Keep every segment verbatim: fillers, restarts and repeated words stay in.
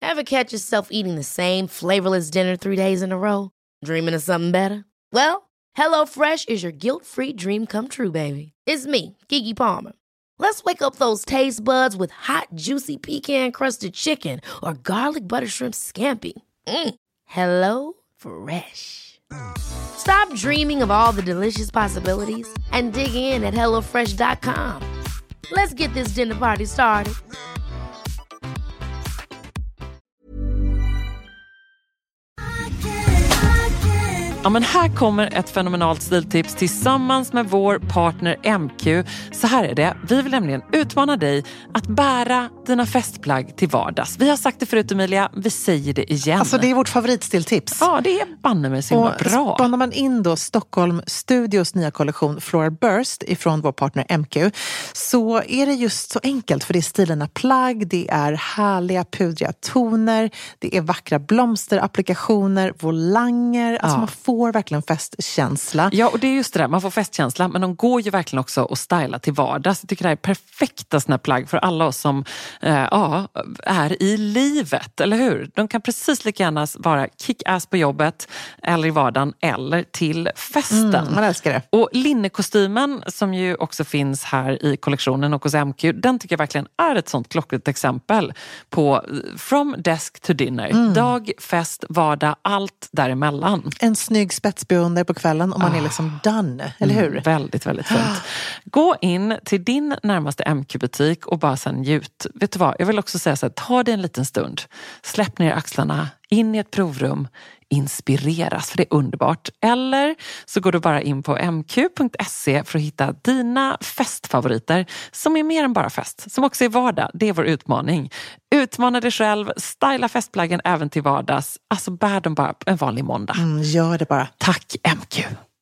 Ever catch yourself eating the same flavorless dinner three days in a row? Dreaming of something better? Well, HelloFresh is your guilt-free dream come true, baby. It's me, Keke Palmer. Let's wake up those taste buds with hot, juicy pecan-crusted chicken or garlic butter shrimp scampi. Mm. Hello Fresh. Stop dreaming of all the delicious possibilities and dig in at hello fresh dot com. Let's get this dinner party started. Ja, men här kommer ett fenomenalt stiltips tillsammans med vår partner M Q. Så här är det, vi vill nämligen utmana dig att bära dina festplagg till vardags. Vi har sagt det förut, Emilia, vi säger det igen. Alltså det är vårt favoritstiltips. Ja, det är banne mig så himla bra. Spannar man in då Stockholm Studios nya kollektion Floral Burst ifrån vår partner M Q, så är det just så enkelt, för det är stilarna plagg, det är härliga pudriga toner, det är vackra blomsterapplikationer, volanger, alltså ja. man får verkligen festkänsla. Ja, och det är just det där, man får festkänsla, men de går ju verkligen också att styla till vardags. Jag tycker det här är perfekta såna plagg för alla oss som eh, ja, är i livet, eller hur? De kan precis lika gärna vara kick-ass på jobbet eller i vardagen eller till festen. Mm, man älskar det. Och linnekostymen som ju också finns här i kollektionen och hos M Q, den tycker jag verkligen är ett sånt klockrent exempel på from desk to dinner. Mm. Dag, fest, vardag, allt däremellan. En snygg spetsbeonder på kvällen och man ah. är liksom done, eller hur? Mm, väldigt, väldigt fint. Gå in till din närmaste M Q-butik och bara sen njut. Vet du vad, jag vill också säga så här, ta dig en liten stund. Släpp ner axlarna, in i ett provrum, inspireras, för det är underbart. Eller så går du bara in på m q punkt se för att hitta dina festfavoriter som är mer än bara fest, som också är vardag. Det är vår utmaning. Utmana dig själv, styla festplaggen även till vardags. Alltså bär dem bara en vanlig måndag. Mm, gör det bara. Tack M Q.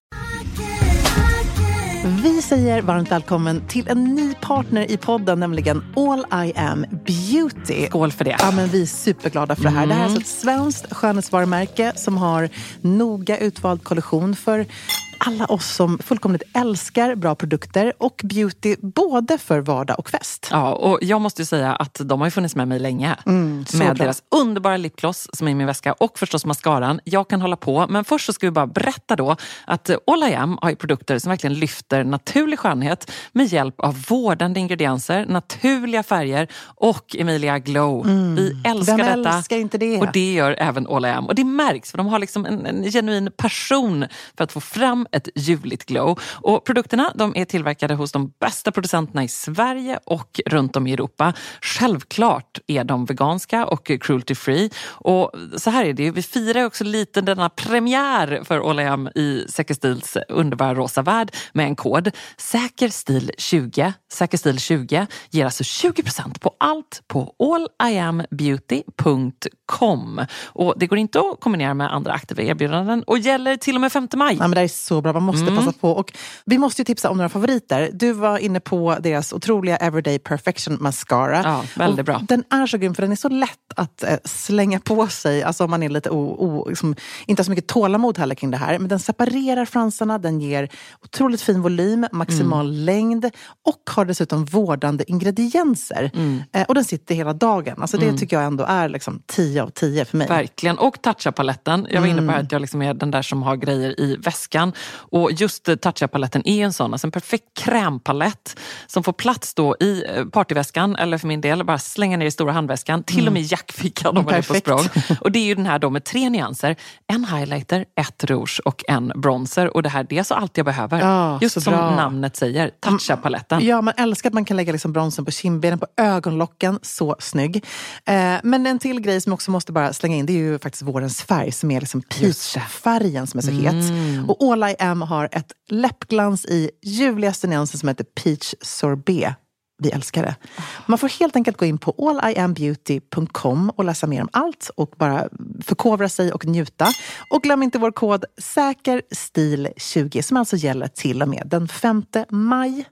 Vi säger varmt välkommen till en ny partner i podden, nämligen All I Am Beauty. Skål för det. Ja, men vi är superglada för det här. Mm. Det här är alltså ett svenskt skönhetsvarumärke som har noga utvald kollektion för alla oss som fullkomligt älskar bra produkter och beauty både för vardag och fest. Ja, och jag måste ju säga att de har ju funnits med mig länge. Mm, med bra. Deras underbara lipgloss som är i min väska och förstås mascaran. Jag kan hålla på, men först så ska vi bara berätta då att All I Am har ju produkter som verkligen lyfter naturlig skönhet med hjälp av vårdande ingredienser, naturliga färger och Emilia Glow. Mm. Vi älskar Vem detta. älskar inte det? Och det gör även All I Am. Och det märks, för de har liksom en, en genuin passion för att få fram ett ljuvligt glow. Och produkterna, de är tillverkade hos de bästa producenterna i Sverige och runt om i Europa. Självklart är de veganska och cruelty free. Och så här är det, vi firar också lite denna premiär för All I Am i Säkerstils underbara rosa värld med en kod. Säkerstil tjugo. Säkerstil tjugo ger alltså tjugo procent på allt på all i am beauty punkt com. Och det går inte att kombinera med andra aktiva erbjudanden och gäller till och med femte maj. Ja, men det är så bra, man måste mm. passa på. Och vi måste ju tipsa om några favoriter. Du var inne på deras otroliga Everyday Perfection Mascara. Ja, väldigt och bra. Den är så grym för den är så lätt att eh, slänga på sig. Alltså om man är lite o, o, liksom, inte har så mycket tålamod heller kring det här. Men den separerar fransarna, den ger otroligt fin volym, maximal mm. längd och har dessutom vårdande ingredienser. Mm. Eh, och den sitter hela dagen. Alltså det mm. tycker jag ändå är liksom tio av tio för mig. Verkligen. Och Tatcha-paletten. Jag var inne på att jag liksom är den där som har grejer i väskan. Och just Tatcha-paletten är en sån, alltså en perfekt krämpalett som får plats då i partyväskan, eller för min del bara slänga ner i stora handväskan, till mm. och med i jackfickan om man är på språng. Och det är ju den här då med tre nyanser, en highlighter, ett rouge och en bronzer. Och det här, det är så allt jag behöver. Ja, just som bra. Namnet säger, Tatcha-paletten. Ja, man älskar att man kan lägga liksom bronzen på kindbenen, på ögonlocken, så snygg. Eh, men en till grej som också måste bara slänga in, det är ju faktiskt vårens färg som är liksom peach-färgen som är så het. Mm. Och All I Am har ett läppglans i ljuvligaste nyansen som heter Peach Sorbet. Vi älskar det. Man får helt enkelt gå in på all i am beauty punkt com och läsa mer om allt och bara förkovra sig och njuta. Och glöm inte vår kod säkerstil tjugo som alltså gäller till och med den femte maj.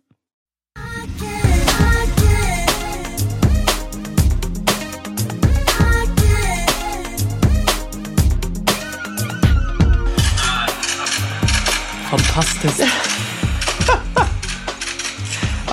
Fantastiskt. Alltså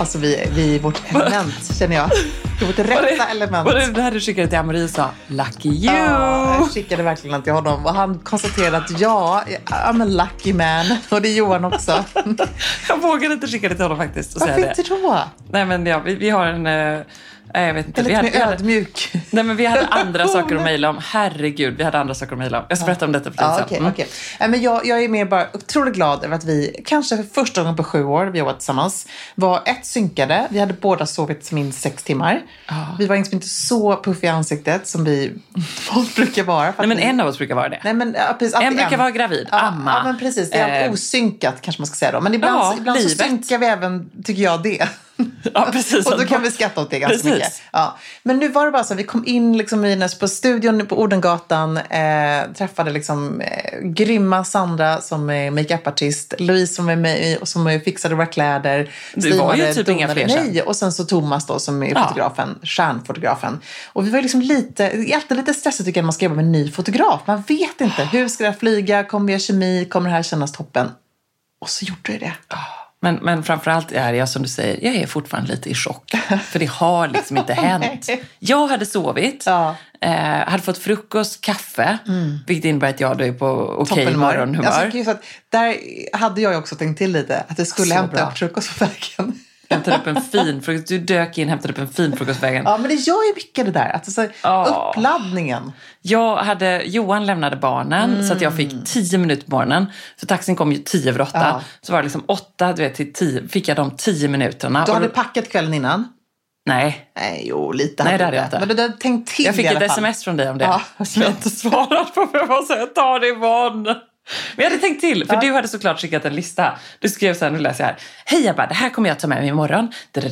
alltså vi, vi är vårt element, känner jag. Det är vårt rätta var det, element. Var det där du skickade till Amarie och sa, lucky you? Ja, jag skickade verkligen till honom. Och han konstaterade att ja, I'm a lucky man. Och det är Johan också. Jag vågade inte skicka det till honom faktiskt. Och Varför säga inte det. då? Nej, men ja, vi, vi har en... Uh, jag vet inte. Lite vi hade, mer ödmjuk. Nej, men vi hade andra saker att mejla om. Herregud, vi hade andra saker att mejla om. Jag ska berätta om detta för Ja, dig okej, sen. Mm. okej. Nej, men jag, jag är mer bara otroligt glad över att vi, kanske för första gången på sju år vi jobbat tillsammans, var ett synkade. Vi hade båda sovit minst sex timmar. Ja. Vi var liksom inte så puff i ansiktet som vi brukar vara. Nej, men vi, en av oss brukar vara det. Nej, men, ja, precis, En brukar vara gravid, ja, amma. Ja, men precis. Det är Eh, osynkat kanske man ska säga då. Men ibland, ja, ibland så livet. synkar vi även, tycker jag, det. Ja, precis. Och då kan vi skratta åt det ganska Precis. mycket. Ja. Men nu var det bara så, vi kom in liksom i, på studion på Odengatan, eh, träffade liksom eh, grymma Sandra som är makeupartist, Louise som är med och som är fixade våra kläder. Det var ju typ inga fler sen. Nej, och sen så Thomas då som är Ja. fotografen, stjärnfotografen. Och vi var liksom lite, det är alltid lite stressigt tycker jag när man ska jobba med en ny fotograf. Man vet inte, hur ska det här flyga, kommer vi ha kemi, kommer det här kännas toppen? Och så gjorde det det. Men, men framförallt är jag, som du säger, jag är fortfarande lite i chock. För det har liksom inte hänt. Jag hade sovit, Ja. eh, hade fått frukost, kaffe. Mm. Vilket innebär att jag då är på okej okay morgonhumör. Alltså, så att där hade jag ju också tänkt till lite. Att jag skulle Så hämta bra. upp frukost på vägen. Hämtade upp en fin frukost. Du dök in, hämtade upp en fin frukost på vägen. Ja, men det gör ju mycket det där. Att, alltså, Ja. uppladdningen. Jag hade, Johan lämnade barnen Mm. så att jag fick tio minuter på morgonen. För taxin kom ju tio över åtta. Ja. Så var det liksom åtta, du vet, till tio. Fick jag de tio minuterna. Du Och hade då, packat kvällen innan? Nej. Nej, jo, lite. Nej, det hade jag inte. Men du hade tänkt till Jag fick i alla ett fall. sms från dig om det. Ja. Som jag inte svarat på. För jag var så här, ta det imorgon. Men jag hade tänkt till, för Ja. du hade såklart skickat en lista. Du skrev så här, nu läser jag här. Hej Abba, det här kommer jag ta med mig imorgon. Ja,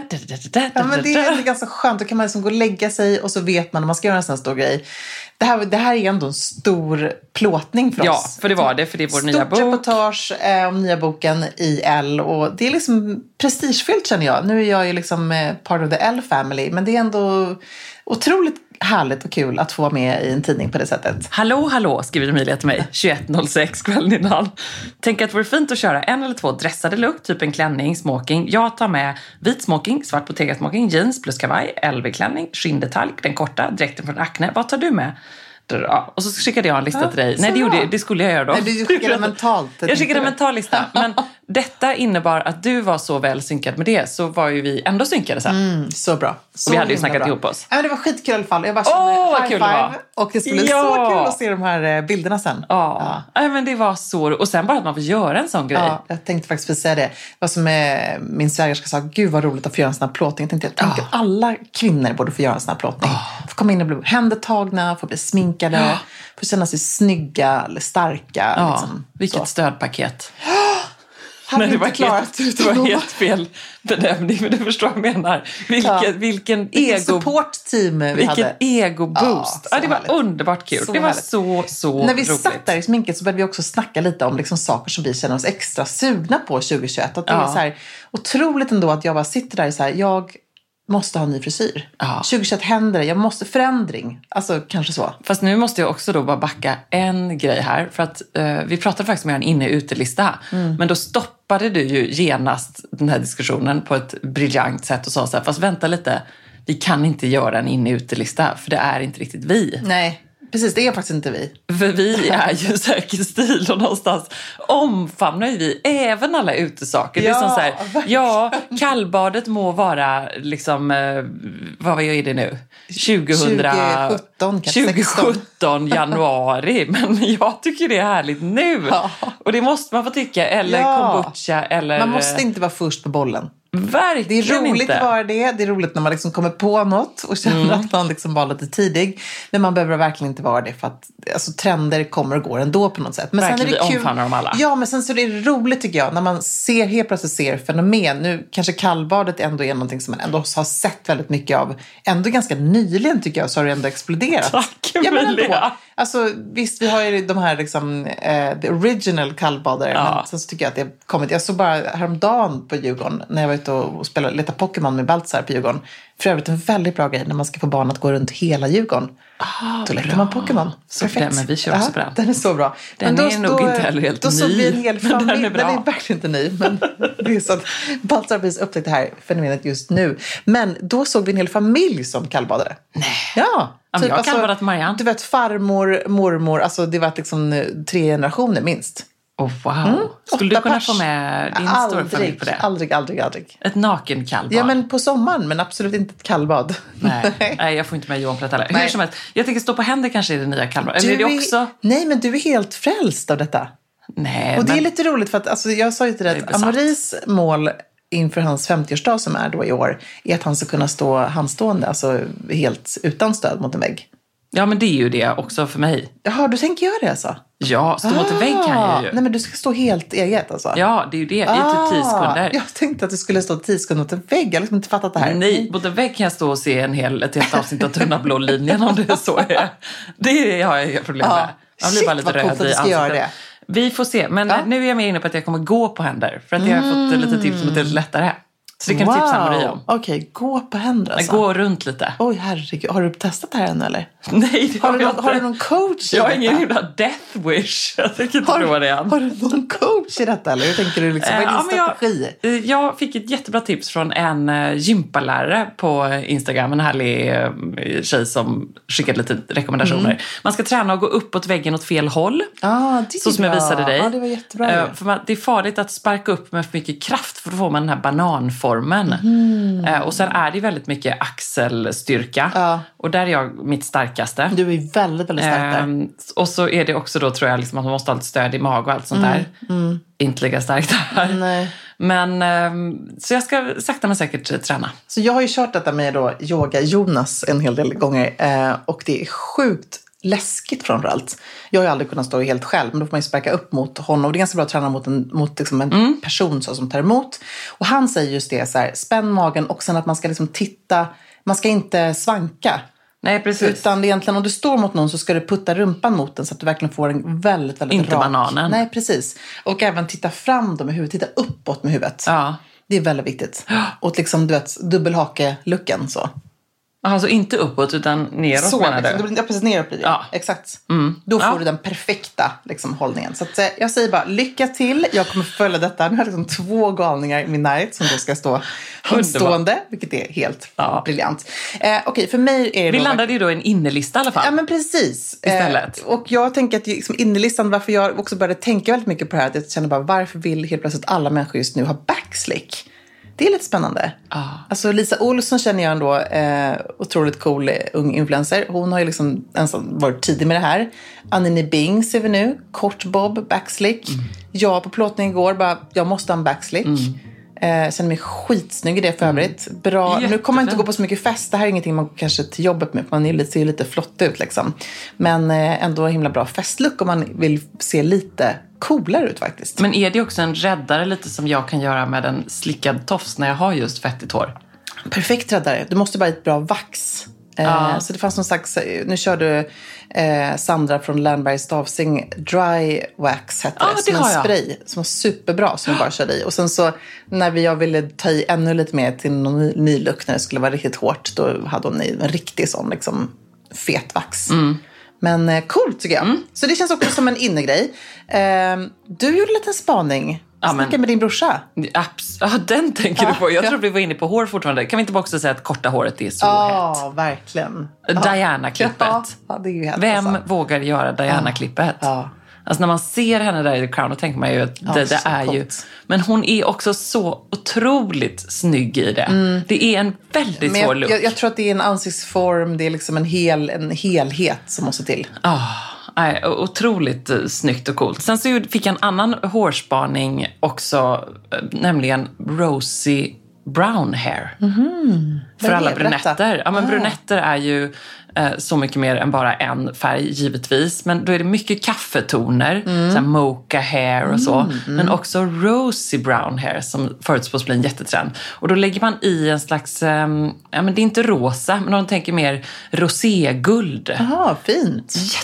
men det är ganska skönt. Då kan man liksom gå och lägga sig och så vet man när man ska göra en sån här stor grej. Det här, det här är ändå en stor plåtning för Ja, oss. för det var det, för det är vår nya bok. Stort reportage eh, om nya boken i L. Och det är liksom prestigefyllt känner jag. Nu är jag ju liksom eh, part of the L family. Men det är ändå otroligt härligt och kul att få vara med i en tidning på det sättet. Hallå, hallå, skriver Emilia till mig tjugoett noll sex kvällen innan. Tänk att det vore fint att köra en eller två dressade look, typ en klänning, smoking. Jag tar med vit smoking, svart Bottega-smoking, jeans plus kavaj, L V-klänning, skinndetalj, den korta, dräkten från Acne. Vad tar du med? Ja, och så skickade jag en lista Ja, till dig. så Nej, det, gjorde, bra. det skulle jag göra då. Nej, du skickade mentalt. Jag skickade en mental lista. Men detta innebar att du var så väl synkad med det. Så var ju vi ändå synkade sen. Mm, så bra. Så vi hade ju himla snackat bra. ihop oss. Ja, men det var skitkul i alla fall. Jag bara Åh, kände vad high kul det five. var. Och det skulle bli Ja. så kul att se de här eh, bilderna sen. Ja. ja, men det var så. Och sen bara att man får göra en sån grej. Ja, jag tänkte faktiskt säga det. Vad som är, min svägerska sa, gud vad roligt att få göra en sån här plåtning. Jag tänkte, jag tänker Ja. att alla kvinnor borde få göra en sån här plåtning. Få komma in och bli händer tagna, få bli sminkade, Ja. få känna sig snygga eller starka. Ja, liksom. vilket Så. stödpaket. Hade Nej, vi det var, inte klarat helt, det var helt fel bedömning, men du förstår vad jag menar. Vilken, Ja. vilken Vilket ego... support-team vi Vilken hade. ego-boost. Ja, Ja, så det var härligt. underbart kul. Så det var härligt. så, så När vi roligt. satt där i sminket så började vi också snacka lite om liksom saker som vi känner oss extra sugna på tjugohundratjugoett. Att det Ja. är så här, otroligt ändå att jag bara sitter där och så här, jag måste ha en ny frisyr. Ja. tjugohundratjugoett händer det, jag måste förändring. Alltså kanske så. Fast nu måste jag också då bara backa en grej här. För att eh, vi pratade faktiskt med en inne-utelista. Mm. Men då stoppade du ju genast den här diskussionen på ett briljant sätt och sa så här, fast vänta lite, vi kan inte göra en inne-utelista för det är inte riktigt vi. Nej, precis, det är faktiskt inte vi. För vi är ju säkert stil och någonstans omfamnar ju vi även alla utesaker. Ja, det är som så här, verkligen. ja, kallbadet må vara liksom, eh, vad är det nu? tjugosjutton, kanske tjugosjutton januari. Men jag tycker det är härligt nu. Ja. Och det måste man få tycka. Eller Ja. kombucha. Eller, Man måste inte vara först på bollen. Det är verkligen roligt inte. att vara det. Det är roligt när man liksom kommer på något och känner Mm. att man liksom var lite tidig. Men man behöver verkligen inte vara det för att alltså, trender kommer och går ändå på något sätt. Men Verkligen, sen är det vi kul. omfamnar dem alla. Ja, men sen så är det roligt tycker jag när man ser, helt plötsligt ser fenomen. Nu kanske kallbadet ändå är någonting som man ändå har sett väldigt mycket av. Ändå ganska nyligen tycker jag så har det ändå exploderat. Tack, Ja, men ändå. Emilia. Alltså visst, vi har ju de här liksom, eh, the original kallbadare. Ja. Men sen så tycker jag att det har kommit. Jag såg bara häromdagen på Djurgården när jag var ute och, och spela, leta Pokémon med Baltzar på Djurgården. För övrigt en väldigt bra grej när man ska få barn att gå runt hela Djurgården. Ah, då letar man Pokémon. Perfekt. Men vi kör också på den. Den är så bra. Den men då, är nog då, inte heller helt då ny. Då såg vi en hel familj. Den är, den är verkligen inte ny. Men det är så att Baltzar har precis upptäckt det här fenomenet just nu. Men då såg vi en hel familj som kallbadade. Nej. Ja. Typ, jag har alltså, kallbadat Marianne. Du vet, farmor, mormor. Alltså det var liksom tre generationer minst. Oh, wow. Mm. Skulle du kunna pers. få med din aldrig, stora familj på det? Aldrig, aldrig, aldrig. Ett naken kallbad? Ja, men på sommaren, men absolut inte ett kallbad. Nej, Nej jag får inte med Johan på det heller. Hur som helst, jag tänker stå på händer kanske i det nya kallbadet. Eller är det också... är, nej, men du är helt frälst av detta. Nej, och det men... är lite roligt för att alltså, jag sa ju till dig att Amoris mål inför hans femtioårsdag som är då i år är att han ska kunna stå handstående, alltså helt utan stöd mot en vägg. Ja, men det är ju det också för mig. Jaha, du tänker göra det alltså? Ja, stå ah, mot en vägg kan jag ju. Nej, men du ska stå helt eget alltså? Ja, det är ju det. Det är ah, typ tio sekunder. Jag tänkte att du skulle stå tio sekunder mot en vägg. Jag har liksom inte fattat det här. Nej, mot en vägg kan jag stå och se en hel, ett helt avsnitt av Tunna blå linjen om det är så. Är. Det har jag inga problem med. Ah, jag blir bara lite röd i ansiktet. Göra det. Vi får se. Men ja. nu är jag mer inne på att jag kommer gå på händer. För att jag har mm. fått lite tips om att det är lite lättare. Så det kan du wow. tipsa Maria om. Okej, okay, gå på händer alltså. Gå runt lite. Oj, herregud. Har du testat det här ännu eller? Nej, det har, har, jag du någon, har du någon coach i Jag har detta? ingen jävla death wish. Jag tänker inte prova det än. Har du någon coach i detta eller? Hur tänker du liksom? Vad är din ja, strategi? Jag, jag fick ett jättebra tips från en uh, gympalärare på Instagram. En härlig uh, tjej som skickade lite rekommendationer. Mm. Man ska träna och gå uppåt väggen åt fel håll. Ah, det är så som jag visade dig. Ja, det var jättebra. Uh, för man, det är farligt att sparka upp med för mycket kraft för då får man den här bananformen. Mm. Mm. Och sen är det väldigt mycket axelstyrka. Ja. Och där är jag mitt starkaste. Du är väldigt, väldigt stark där. Ehm, och så är det också då tror jag liksom att man måste ha ett stöd i mag och allt sånt mm. där. Mm. Inte lika starkt där. Nej. Men um, så jag ska sakta men säkert träna. Så jag har ju kört detta med då yoga Jonas en hel del gånger. Eh, och det är sjukt läskigt framförallt. Jag har ju aldrig kunnat stå helt själv, men då får man ju sparka upp mot honom. Det är ganska bra att träna mot en, mot liksom en mm. person så, som tar emot. Och han säger just det så här, spänn magen och sen att man ska liksom titta, man ska inte svanka. Nej, precis. Utan egentligen om du står mot någon så ska du putta rumpan mot den så att du verkligen får en väldigt, väldigt inte rak. Bananen. Nej, precis. Och även titta fram då med huvudet, titta uppåt med huvudet. Ja. Det är väldigt viktigt. Och liksom, du vet, dubbelhake-looken så. Alltså inte uppåt utan neråt så, menar du? Ja, precis neråt blir det. Ja. Exakt. Mm. Då får ja. du den perfekta liksom, hållningen. Så att, jag säger bara, lycka till. Jag kommer följa detta. Nu har jag liksom två galningar i min närhet som då ska stå handstående. Vilket är helt ja. briljant. Eh, Okej, okay, för mig är det Vi då... landade ju då i en innerlista i alla fall. Ja, men precis. Istället. Eh, och jag tänker att liksom, innerlistan, varför jag också började tänka väldigt mycket på det här. Att jag känner bara, varför vill helt plötsligt alla människor just nu ha backslick? Det är lite spännande. Ah. Alltså Lisa Olsson känner jag ändå, eh, otroligt cool ung influencer. Hon har ju liksom ensam varit tidig med det här. Anneli Bing ser vi nu. Kort bob, backslick. Mm. Jag på plåtning igår bara, jag måste ha en backslick. Mm. Eh, känner mig skitsnygg i det för övrigt. Bra. Jättefint. Nu kommer jag inte gå på så mycket fest. Det här är ingenting man kanske till jobbet med. Man är lite, ser lite flott ut liksom. Men eh, ändå himla bra festlook om man vill se lite coolare ut faktiskt. Men är det också en räddare lite som jag kan göra med en slickad tofs när jag har just fettigt hår? Perfekt räddare. Du måste bara ha ett bra vax. Ja. Eh, så det fanns någon slags, nu körde eh, Sandra från Landberg Stavsing Dry Wax hette ah, det, som en spray som var superbra som vi bara körde i. Och sen så när vi, jag ville ta i ännu lite mer till någon ny, ny look när det skulle vara riktigt hårt, då hade hon i en riktig sån liksom fet vax. Mm. Men eh, coolt tycker jag. Mm. Så det känns också som en innegrej. Eh, du gjorde en liten spaning. Ja, Snacka med din brorsa. Abs- ja, den tänker ja, du på. Jag ja. tror vi var inne på hår fortfarande. Kan vi inte bara också säga att korta håret är så ja, hett? Ja, verkligen. Diana-klippet. Ja, ja, det är ju hett, Vem alltså. vågar göra Diana-klippet? Ja. Ja. Alltså när man ser henne där i The Crown, då tänker man ju att det, ja, det är coolt. Ju... Men hon är också så otroligt snygg i det. Mm. Det är en väldigt svår look. Jag, jag tror att det är en ansiktsform, det är liksom en, hel, en helhet som måste till. Ja. Oh. Nej, otroligt snyggt och coolt. Sen så fick jag en annan hårspaning också, nämligen rosy brown hair. Mm-hmm. För alla brunetter. Ja, men ah. brunetter är ju eh, så mycket mer än bara en färg, givetvis. Men då är det mycket kaffetoner, mm. så här mocha hair och så. Mm, mm. Men också rosy brown hair som förutspås bli en jättetrend. Och då lägger man i en slags, eh, ja men det är inte rosa, men de tänker mer roséguld. Jaha, fint. Jätte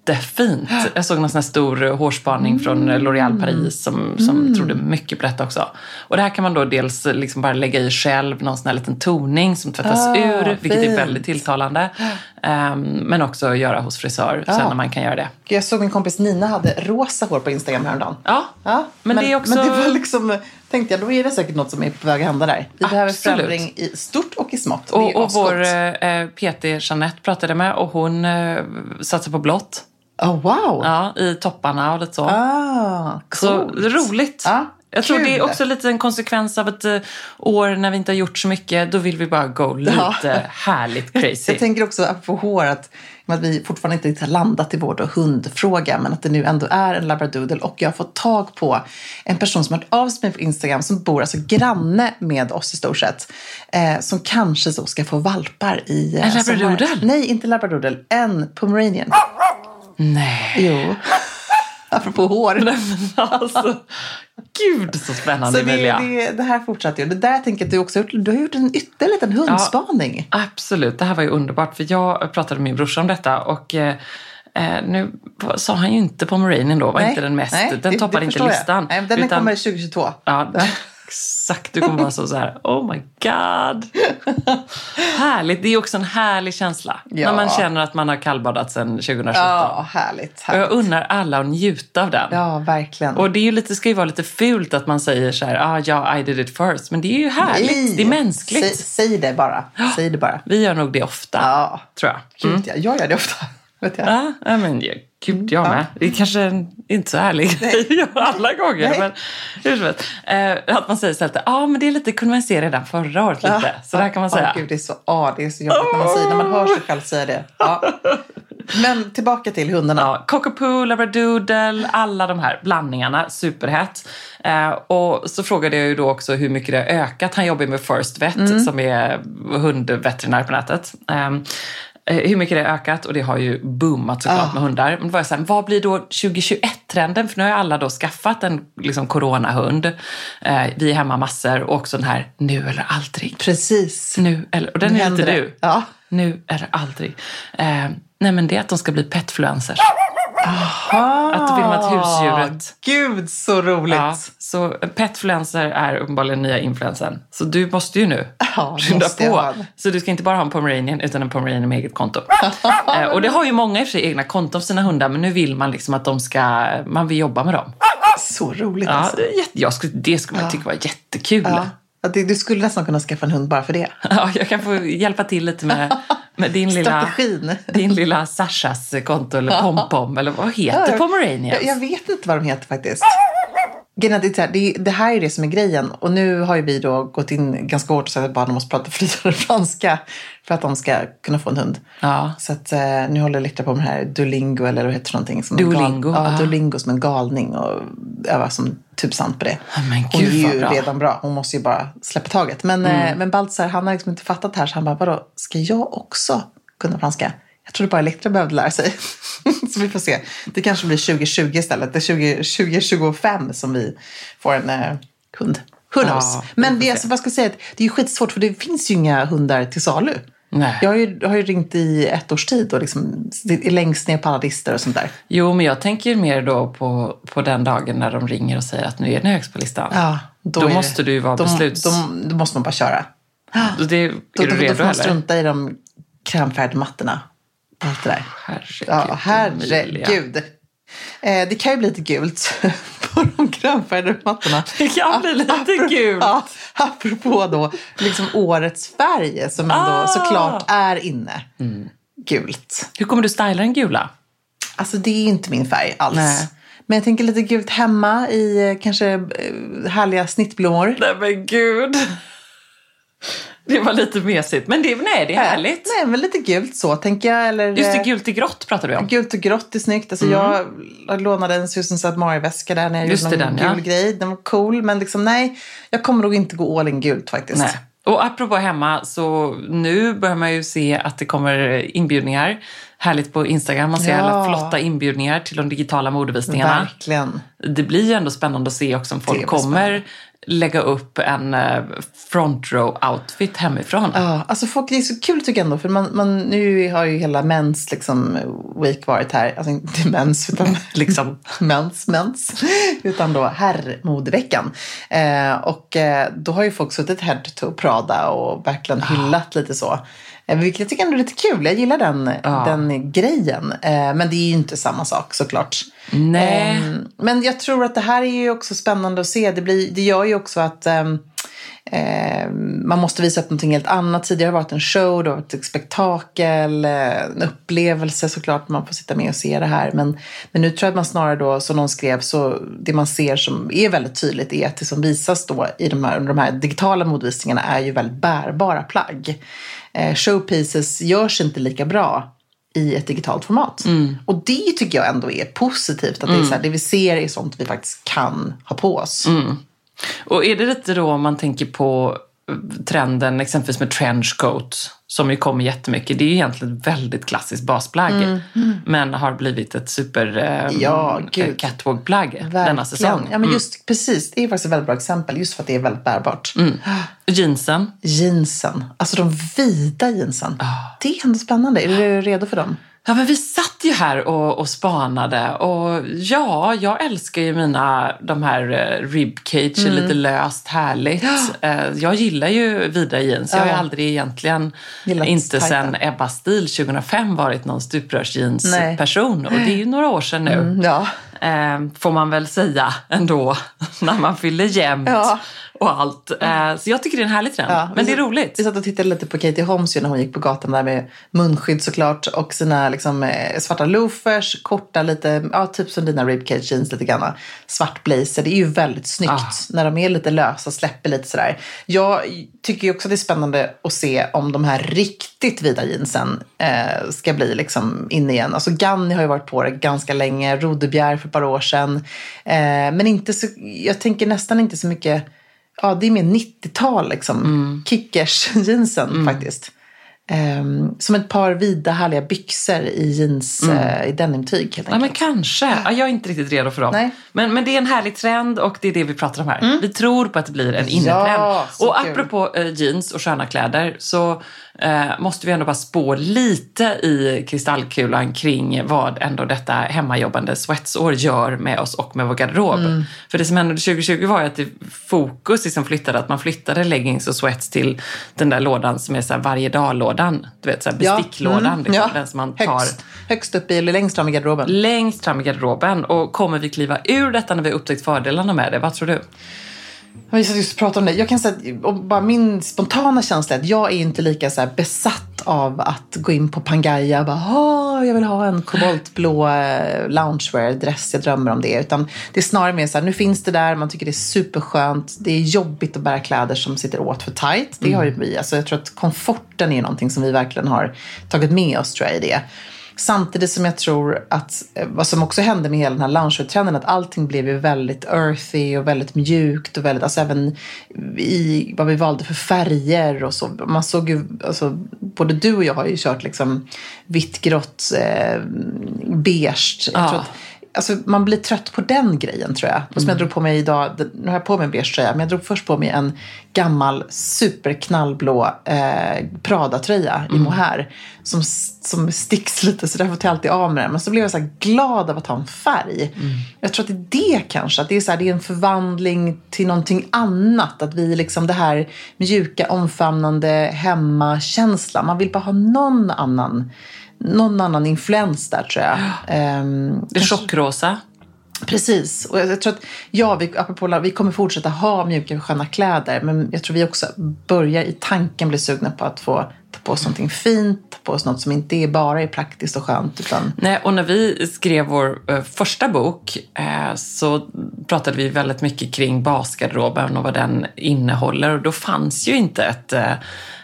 jättefint. Jag såg någon sån här stor hårspaning mm. från L'Oréal Paris som, som mm. trodde mycket på detta också. Och det här kan man då dels liksom bara lägga i själv, någon sån här liten toning som tvättas ah, ur, vilket fint. Är väldigt tilltalande. Um, men också göra hos frisör ah. sen när man kan göra det. Jag såg min kompis Nina hade rosa hår på Instagram häromdagen. Ja, ja men, men det är också... Men det var liksom... Tänkte jag, då är det säkert något som är på väg att hända där. Vi Absolut. behöver förändring i stort och i smått. Och, och vår eh, P T Jeanette pratade med och hon eh, satsade på blått. Oh, wow! Ja, i topparna och lite så. Ah, så roligt. Ah, jag tror det är också lite en konsekvens av ett uh, år när vi inte har gjort så mycket. Då vill vi bara gå lite ja. härligt crazy. Jag tänker också på hår att, att vi fortfarande inte riktigt har landat i vår och hundfråga. Men att det nu ändå är en labradoodle. Och jag har fått tag på en person som har hört av sig på Instagram. Som bor alltså granne med oss i stort sett. Eh, som kanske så ska få valpar i... Eh, en labradoodle? Nej, inte labradoodle. En pomeranian. Nej. Jo. Apropå hår. Nej, men alltså, gud så spännande, så det, det, det här fortsätter ju. Det där tänker jag att du också har gjort. Du har gjort en ytterligare liten hundspaning. Ja, absolut, det här var ju underbart. För jag pratade med min brorsa om detta. Och eh, nu sa han ju inte Pomeranian då. Var nej, inte den mest. Nej, den det, toppar det inte listan. Nej, den utan, kommer tjugohundratjugotvå. Ja, exakt. Du kommer vara så, så här. Oh my god. Härligt. Det är också en härlig känsla. Ja. När man känner att man har kallbadat sedan tjugohundrasjutton. Ja, härligt, härligt. Och jag unnar alla att njuta av den. Ja, verkligen. Och det är ju lite, ska ju vara lite fult att man säger så här, ah, ja, I did it first. Men det är ju härligt. Nej. Det är mänskligt. Säg, säg det bara. Säg det bara. Vi gör nog det ofta, ja. tror jag. Mm. Gud, jag gör det ofta. Vet jag. Ja, men jag, gud, jag med. Det är kanske inte så härligt alla gånger. Nej. Men hur vet, eh, att man säger så här, ja ah, men det är lite, kunde man se redan förra året lite. Ja. Så där kan man säga. Oh, gud, det är så, ah, det är så jobbigt oh. när man säger, när man hör sig själv säga det. Ja. Men tillbaka till hundarna. Ja, Cockapoo, Labradoodle, alla de här blandningarna, superhett. Eh, och så frågade jag ju då också hur mycket det har ökat. Han jobbar med First Vet mm. som är hundveterinär på nätet. Eh, hur mycket det har ökat, och det har ju boomat såklart oh. med hundar. Men var jag så här, vad blir då tjugohundratjugoett-trenden? För nu har alla då skaffat en liksom, coronahund. Eh, vi är hemma massor, och också den här nu eller aldrig. Precis. Nu eller, och den nu är lite du. Ja. Nu eller aldrig. Eh, nej men det är att de ska bli petfluencers. Aha. Att du vill att husdjuret... Gud, så roligt. Ja, så petfluencer är uppenbarligen nya influensen. Så du måste ju nu ja, skynda på. Så du ska inte bara ha en Pomeranian utan en Pomeranian med eget konto. eh, och det har ju många i och för sig egna konton för sina hundar. Men nu vill man liksom att de ska... Man vill jobba med dem. Så roligt ja, alltså. Det, är jätte, jag skulle, det skulle man ja. tycka var jättekul. Ja. Du skulle nästan kunna skaffa en hund bara för det. Ja, jag kan få hjälpa till lite med, med din lilla strategin. Din lilla Sashas konto eller Pompom eller vad heter ja, Pomeranians? Jag, jag vet inte vad de heter faktiskt. Det, det här är det som är grejen. Och nu har ju vi då gått in ganska hårt och sagt att barnen måste prata flytande franska för att de ska kunna få en hund. Ja. Så att eh, nu håller Elektra på med det här Duolingo eller vad heter det någonting? Som Duolingo? Gal, ja, Duolingo som en galning och övar som typ sant på det. Men hon gud, är ju bra. redan bra. Hon måste ju bara släppa taget. Men, mm. eh, men Baltzar, han har liksom inte fattat det här. Så han bara, vadå, ska jag också kunna franska? Jag trodde bara Elektra behövde lära sig. Så vi får se. Det kanske blir tjugo tjugo istället. Det är tjugo tjugofem som vi får en eh, hund. Who knows? Ja, men det, alltså, vad ska jag säga, det är ju skitsvårt för det finns ju inga hundar till salu. Nej. Jag har ju, har ju ringt i ett års tid och liksom, det är längst ner på alla listor och sånt där. Jo, men jag tänker mer då på, på den dagen när de ringer och säger att nu är den högst på listan. Ja, då då är måste det, du ju vara då, besluts... Då, då måste man bara köra. Då, det, är då, du då, redo, då får man eller? strunta i de krämfärgmattorna. Allt det där. Herregud. Ja, herregud. Eh, det kan ju bli lite gult på de grönfärgade mattorna. Det kan bli lite apropå, gult. Ja, apropå då liksom årets färg som ändå ah. såklart är inne. Mm. Gult. Hur kommer du styla den gula? Alltså det är inte min färg alls. Nej. Men jag tänker lite gult hemma i kanske härliga snittblommor. Nej men gud. Det var lite mesigt. Men det, nej, det är härligt. Nej, men lite gult så, tänker jag. Eller, just det, gult i grått pratar du om. Gult och grått är snyggt. Alltså, mm. Jag lånade en Susan Sadmari-väska där när jag just gjorde det, någon den, gul ja. grej. Den var cool, men liksom nej. Jag kommer nog inte gå all in gult faktiskt. Nej. Och apropå hemma, så nu börjar man ju se att det kommer inbjudningar härligt på Instagram. Man ser Ja. alla flotta inbjudningar till de digitala modevisningarna. Verkligen. Det blir ju ändå spännande att se också om folk kommer lägga upp en front row outfit hemifrån. Ja, alltså folk, det är så kul tycker jag ändå, för man, man, nu har ju hela mens liksom week varit här, alltså inte mens utan liksom mens, mens, utan då herrmodeveckan. Eh, och eh, då har ju folk suttit head to toe Prada och verkligen hyllat lite så. Eh, vilket jag tycker ändå är lite kul, jag gillar den, Ja. den grejen. Eh, men det är ju inte samma sak såklart. Nej. Eh, men jag tror att det här är ju också spännande att se. Det, blir, det gör ju också att eh, eh, man måste visa upp någonting helt annat. Tidigare har det varit en show, det har varit ett spektakel, eh, en upplevelse såklart. Man får sitta med och se det här. Men, men nu tror jag att man snarare då, som någon skrev, så det man ser som är väldigt tydligt är att det som visas då i de här, de här digitala modvisningarna är ju väldigt bärbara plagg. Eh, showpieces görs inte lika bra i ett digitalt format. Mm. Och det tycker jag ändå är positivt. Att mm. det, är så här, det vi ser är sånt vi faktiskt kan ha på oss. Mm. Och är det lite då om man tänker på trenden exempelvis med trenchcoat som ju kommer jättemycket. Det är ju egentligen ett väldigt klassiskt basplagg. Mm. Mm. Men har blivit ett super eh, ja, catwalk-plagg denna säsong. Ja, men just mm. precis. Det är faktiskt ett väldigt bra exempel. Just för att det är väldigt bärbart. Mm. Jeansen. Jeansen. Alltså de vida jeansen. Oh. Det är ändå spännande. Är du redo för dem? Ja, men vi satt ju här och, och spanade och ja, jag älskar ju mina, de här ribcage, mm. lite löst, härligt. Ja. Jag gillar ju vida jeans. Jag har ja. aldrig egentligen, Gillat inte sen Ebba Stil tjugohundrafem varit någon stuprörsjeans-person. Och det är ju några år sedan nu. Mm, ja. Får man väl säga ändå, när man fyller jämnt. Ja. Och allt. Mm. Så jag tycker det är en härlig trend. Ja, men det är satt, roligt. Vi satt och tittade lite på Katie Holmes när hon gick på gatan där med munskydd såklart. Och sina liksom, svarta loafers, korta lite, ja, typ som dina ribcage jeans lite grann. Svart blazer, det är ju väldigt snyggt. Ah. När de är lite lösa, släpper lite sådär. Jag tycker ju också att det är spännande att se om de här riktigt vida jeansen eh, ska bli liksom inne igen. Alltså Ganni har ju varit på det ganska länge. Rodebjer för ett par år sedan. Eh, men inte så, jag tänker nästan inte så mycket. Ja, det är mer nittiotal liksom. Mm. Kickers jeansen mm. faktiskt. Um, som ett par vida härliga byxor i jeans, mm. uh, i denimtyg helt enkelt. Ja, men kanske. Ja, jag är inte riktigt redo för dem. Nej. Men, men det är en härlig trend och det är det vi pratar om här. Mm. Vi tror på att det blir en innetrend. Ja, och kul. Apropå uh, jeans och sköna kläder så uh, måste vi ändå bara spå lite i kristallkulan kring vad ändå detta hemmajobbande svetsår gör med oss och med vår garderob. Mm. För det som hände tjugo tjugo var ju att det fokus liksom flyttade, att man flyttade leggings och sweats till den där lådan som är så här varje dag-lådan. Du vet, så här besticklådan. Ja. Mm. Ja. Den som man tar högst, högst upp i, längst fram i garderoben. Längst fram i garderoben. Och kommer vi kliva ur detta när vi har upptäckt fördelarna med det? Vad tror du? Jag ska just prata om det. Jag kan säga att bara min spontana känsla är att jag är inte lika så här besatt av att gå in på Pangaia och bara, jag vill ha en koboltblå loungewear-dress, jag drömmer om det. Utan det är snarare mer så här, nu finns det där, man tycker det är superskönt, det är jobbigt att bära kläder som sitter åt för tight. Det har ju vi, alltså jag tror att komforten är någonting som vi verkligen har tagit med oss, tror jag, i det. Samtidigt som jag tror att vad som också hände med hela den här loungewear-trenden, att allting blev ju väldigt earthy och väldigt mjukt och väldigt, alltså även i vad vi valde för färger och så. Man såg ju, alltså både du och jag har ju kört liksom vitt, grått, eh, beige. Jag tror att, alltså man blir trött på den grejen, tror jag. Och som mm. jag drog på mig idag, nu har jag på mig en beige tröja, men jag drog först på mig en gammal superknallblå eh, Prada-tröja mm. i mohair som, som sticks lite, så därför tar jag alltid av med den. Men så blev jag så här glad av att ha en färg. Mm. Jag tror att det är det kanske, att det är, så här, det är en förvandling till någonting annat. Att vi liksom, det här mjuka, omfamnande hemmakänsla, man vill bara ha någon annan någon annan influens där, tror jag. Um, det är chockrosa. Precis. Och jag, jag tror att ja, vi, apropå, vi kommer fortsätta ha mjuka och sköna kläder. Men jag tror vi också börjar i tanken bli sugna på att få ta på oss någonting fint. Ta på oss något som inte är bara är praktiskt och skönt. Utan... Nej, och när vi skrev vår eh, första bok eh, så pratade vi väldigt mycket kring basgarderoben och vad den innehåller. Och då fanns ju inte ett... Eh,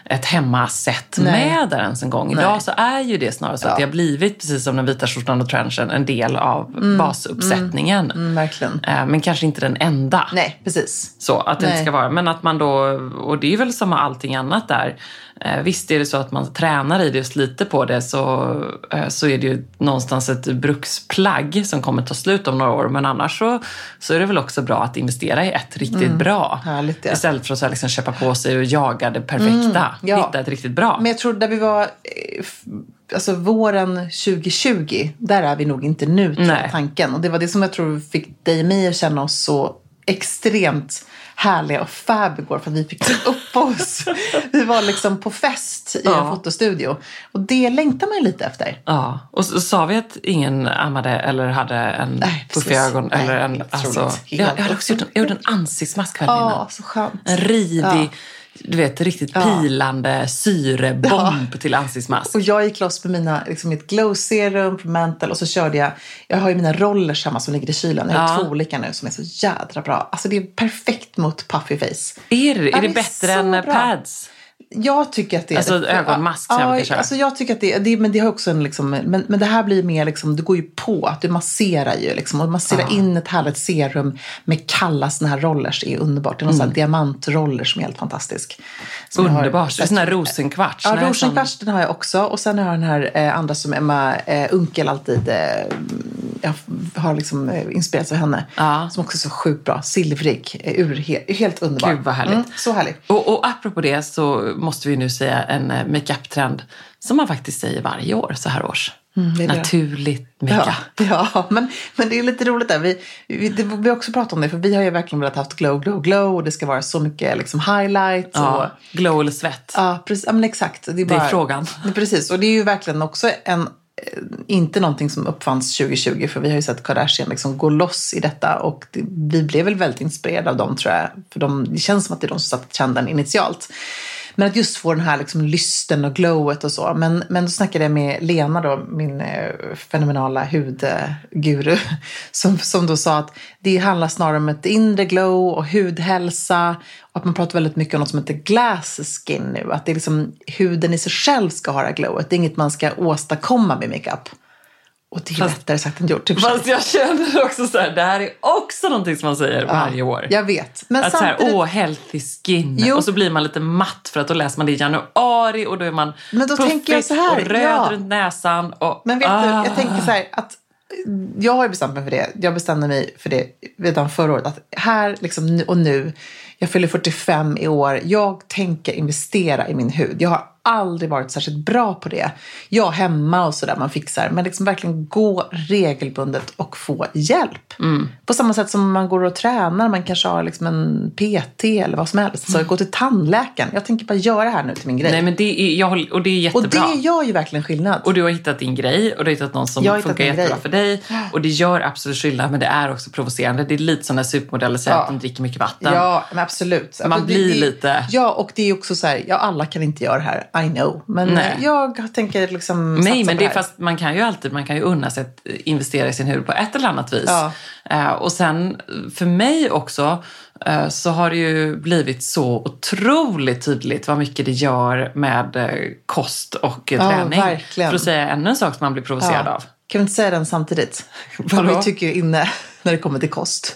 ett hemmasätt Nej. med där ens en gång. Idag Nej. så är ju det snarare så Ja. att det har blivit, precis som den vita skjortan och trenchen, en del av Mm. basuppsättningen. Mm, verkligen. Eh, Men kanske inte den enda. Nej, precis. Så att det Nej. inte ska vara. Men att man då, och det är väl som med allting annat där. Eh, visst är det så att man tränar i det och sliter på det, så, eh, så är det ju någonstans ett bruksplagg som kommer ta slut om några år. Men annars så, så är det väl också bra att investera i ett riktigt Mm. bra. Härligt, ja. Istället för att så här liksom köpa på sig och jaga det perfekta. Mm, ja. Hitta ett riktigt bra. Men jag tror där vi var, eh, f- alltså våren tjugo tjugo, där är vi nog inte nu, tror jag, Nej. tanken. Och det var det som jag tror fick dig och mig att känna oss så extremt härliga och fab igår, för att vi fick upp oss. Vi var liksom på fest i Ja. en fotostudio. Och det längtar man ju lite efter. Ja, och så sa vi att ingen ammade eller hade en Nej, puff i precis. ögon. Nej, Eller en, helt alltså, otroligt. jag, jag hade också gjort en, jag gjorde en ansiktsmask kvällen Ja, innan. så skönt. En rivig, Ja. du vet, riktigt Ja. pilande syrebomb till ansiktsmask. Och jag gick loss med mina, liksom mitt glow serum, Mantle, och så körde jag, jag har ju mina rollers hemma som ligger i kylen. Jag har Ja. två olika nu som är så jädra bra. Alltså det är perfekt mot puffy face. Är det, är Ja, det det är bättre så än bra. pads? Jag tycker att det är... Alltså det, ögonmask som ja, jag brukar ja, köra. alltså jag tycker att det, det men det har också en liksom, men, men det här blir mer liksom, du går ju på, att du masserar ju liksom, och masserar Ja. in ett härligt serum med kalla såna här rollers, är underbart. Det är någon sån här diamantroller som är helt fantastisk. Som jag har- Underbart. Sån här rosenkvarts. Ja, Sån här rosenkvarts, den har jag också. Och sen har jag den här eh, andra som Emma eh, Unkel alltid, eh, jag har liksom eh, inspirerats av henne. Ja. Som också är så sjukt bra, silvrig, eh, ur, he, helt underbar. Gud, vad härligt. Mm, så härligt. Och, och apropå det så måste vi nu säga en eh, makeup-trend som man faktiskt säger varje år så här års. Mm, det är det. Naturligt makeup. Ja, ja men, men det är lite roligt där. Vi, vi, det, vi har också pratat om det, för vi har ju verkligen velat haft glow, glow, glow. Och det ska vara så mycket liksom highlight. Ja, Och, glow eller svett. ja, precis, ja, men exakt. Det är, bara, Det är frågan. Precis, och det är ju verkligen också en, eh, inte någonting som uppfanns tjugo tjugo, för vi har ju sett Kardashian liksom gå loss i detta, och det, vi blev väl väldigt inspirerade av dem, tror jag. För de, det känns som att det är de som satt trenden initialt. Men att just få den här liksom lysten och glowet och så. Men, men då snackade jag med Lena då, min eh, fenomenala hudguru, som, som då sa att det handlar snarare om ett inre glow och hudhälsa. Och att man pratar väldigt mycket om något som heter glass skin nu. Att det är liksom huden i sig själv ska ha det här glowet. Det är inget man ska åstadkomma med makeup. Och det är Fast- lättare sagt än gjort. Typ Fast jag känner också så här, det här är också någonting som man säger varje år. Jag vet. Men Att så här, samtidigt... åh, healthy skin. Jo. Och så blir man lite matt för att då läser man det i januari och då är man Men då puffig tänker jag så här, och röd ja. runt näsan. Och, Men vet ah. du, jag tänker så här att jag har ju bestämt mig för det. Jag bestämde mig för det redan förra året. Att här liksom nu och nu, jag fyller fyrtiofem i år. Jag tänker investera i min hud. Jag har aldrig varit särskilt bra på det. Jag hemma och sådär, man fixar. Men liksom verkligen gå regelbundet och få hjälp. Mm. På samma sätt som man går och tränar. Man kanske har liksom en P T eller vad som helst. Så gå till tandläkaren. Jag tänker bara göra det här nu till min grej. Nej, men det är, jag, håller- och det är jättebra. och det gör ju verkligen skillnad. Och du har hittat din grej och du har hittat någon som Jag har hittat funkar min jättebra grej. för dig. Och det gör absolut skillnad, men det är också provocerande. Det är lite som när supermodeller säger Ja. att de dricker mycket vatten. Ja, men absolut. Man Det- blir det, lite- Ja, och det är också så här, ja, alla kan inte göra det här, I know. Men Nej. jag tänker liksom Nej, satsa men på det är här. fast man kan ju alltid, man kan ju unna sig att investera i sin hud på ett eller annat vis. Ja. Eh, och sen för mig också eh, så har det ju blivit så otroligt tydligt vad mycket det gör med eh, kost och eh, Ja, träning. verkligen. För att säga ännu en sak som man blir provocerad Ja. av. Kan vi inte säga den samtidigt? Vadå? Vad vi tycker inne när det kommer till kost.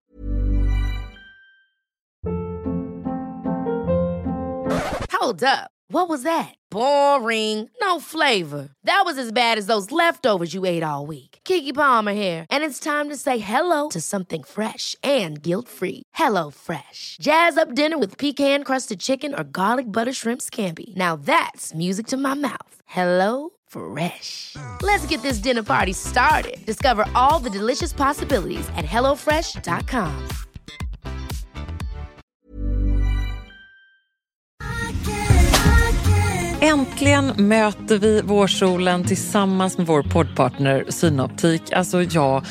Hold up. What was that? Boring. No flavor. That was as bad as those leftovers you ate all week. Keke Palmer here, and it's time to say hello to something fresh and guilt-free. Hello Fresh. Jazz up dinner with pecan-crusted chicken or garlic butter shrimp scampi. Now that's music to my mouth. Hello Fresh. Let's get this dinner party started. Discover all the delicious possibilities at hello fresh dot com. Äntligen möter vi vårsolen tillsammans med vår poddpartner Synoptik. Alltså jag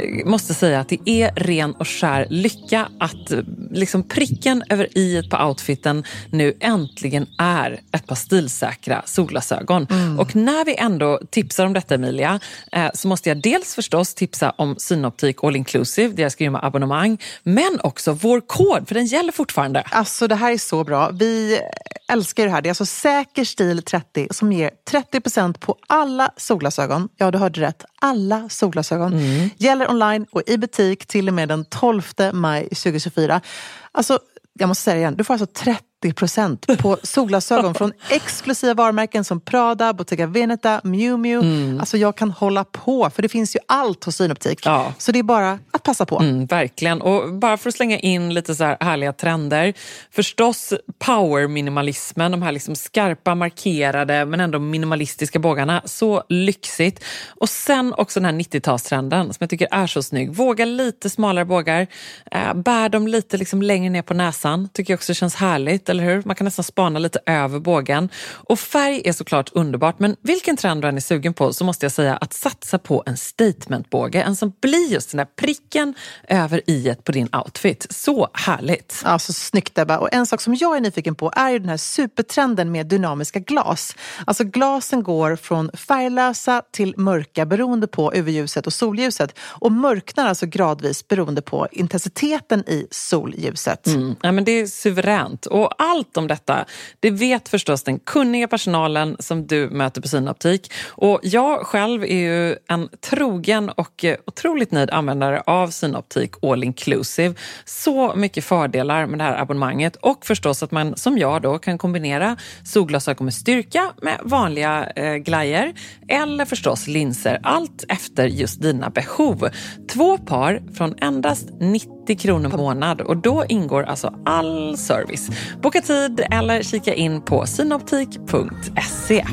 måste säga att det är ren och skär lycka att liksom pricken över i på outfiten nu äntligen är ett par stilsäkra solglasögon. Mm. Och när vi ändå tipsar om detta, Emilia, eh, så måste jag dels förstås tipsa om Synoptik All Inclusive, deras grymma abonnemang, men också vår kod, för den gäller fortfarande. Alltså det här är så bra. Vi älskar det här. Det är alltså Säker stil trettio som ger trettio procent på alla solglasögon. Ja, du hörde rätt. Alla solglasögon. Mm. Gäller online och i butik till och med den tolfte maj tjugohundratjugofyra. Alltså, jag måste säga det igen. Du får alltså trettio procent på solglasögon från exklusiva varumärken som Prada, Bottega Veneta, Miu Miu. Mm. Alltså jag kan hålla på, för det finns ju allt hos Synoptik. Ja. Så det är bara att passa på. Mm, verkligen. Och bara för att slänga in lite så här härliga trender. Förstås power-minimalismen, de här liksom skarpa, markerade men ändå minimalistiska bågarna. Så lyxigt. Och sen också den här nittiotalstrenden som jag tycker är så snygg. Våga lite smalare bågar. Äh, bär dem lite liksom längre ner på näsan. Tycker jag också känns härligt. Eller hur? Man kan nästan spana lite över bågen. Och färg är såklart underbart, men vilken trend du än är sugen på så måste jag säga att satsa på en statementbåge. En som blir just den där pricken över iet på din outfit. Så härligt. Ja, så snyggt Ebba. Och en sak som jag är nyfiken på är ju den här supertrenden med dynamiska glas. Alltså glasen går från färglösa till mörka beroende på överljuset och solljuset. Och mörknar alltså gradvis beroende på intensiteten i solljuset. Mm. Ja, men det är suveränt. Och allt om detta, det vet förstås den kunniga personalen som du möter på Synoptik. Och jag själv är ju en trogen och otroligt nöjd användare av Synoptik All Inclusive. Så mycket fördelar med det här abonnemanget. Och förstås att man som jag då kan kombinera solglasögon med styrka med vanliga eh, glajer. Eller förstås linser. Allt efter just dina behov. Två par från endast nittio kronor per månad. Och då ingår alltså all service. Boka tid eller kika in på synoptik punkt se.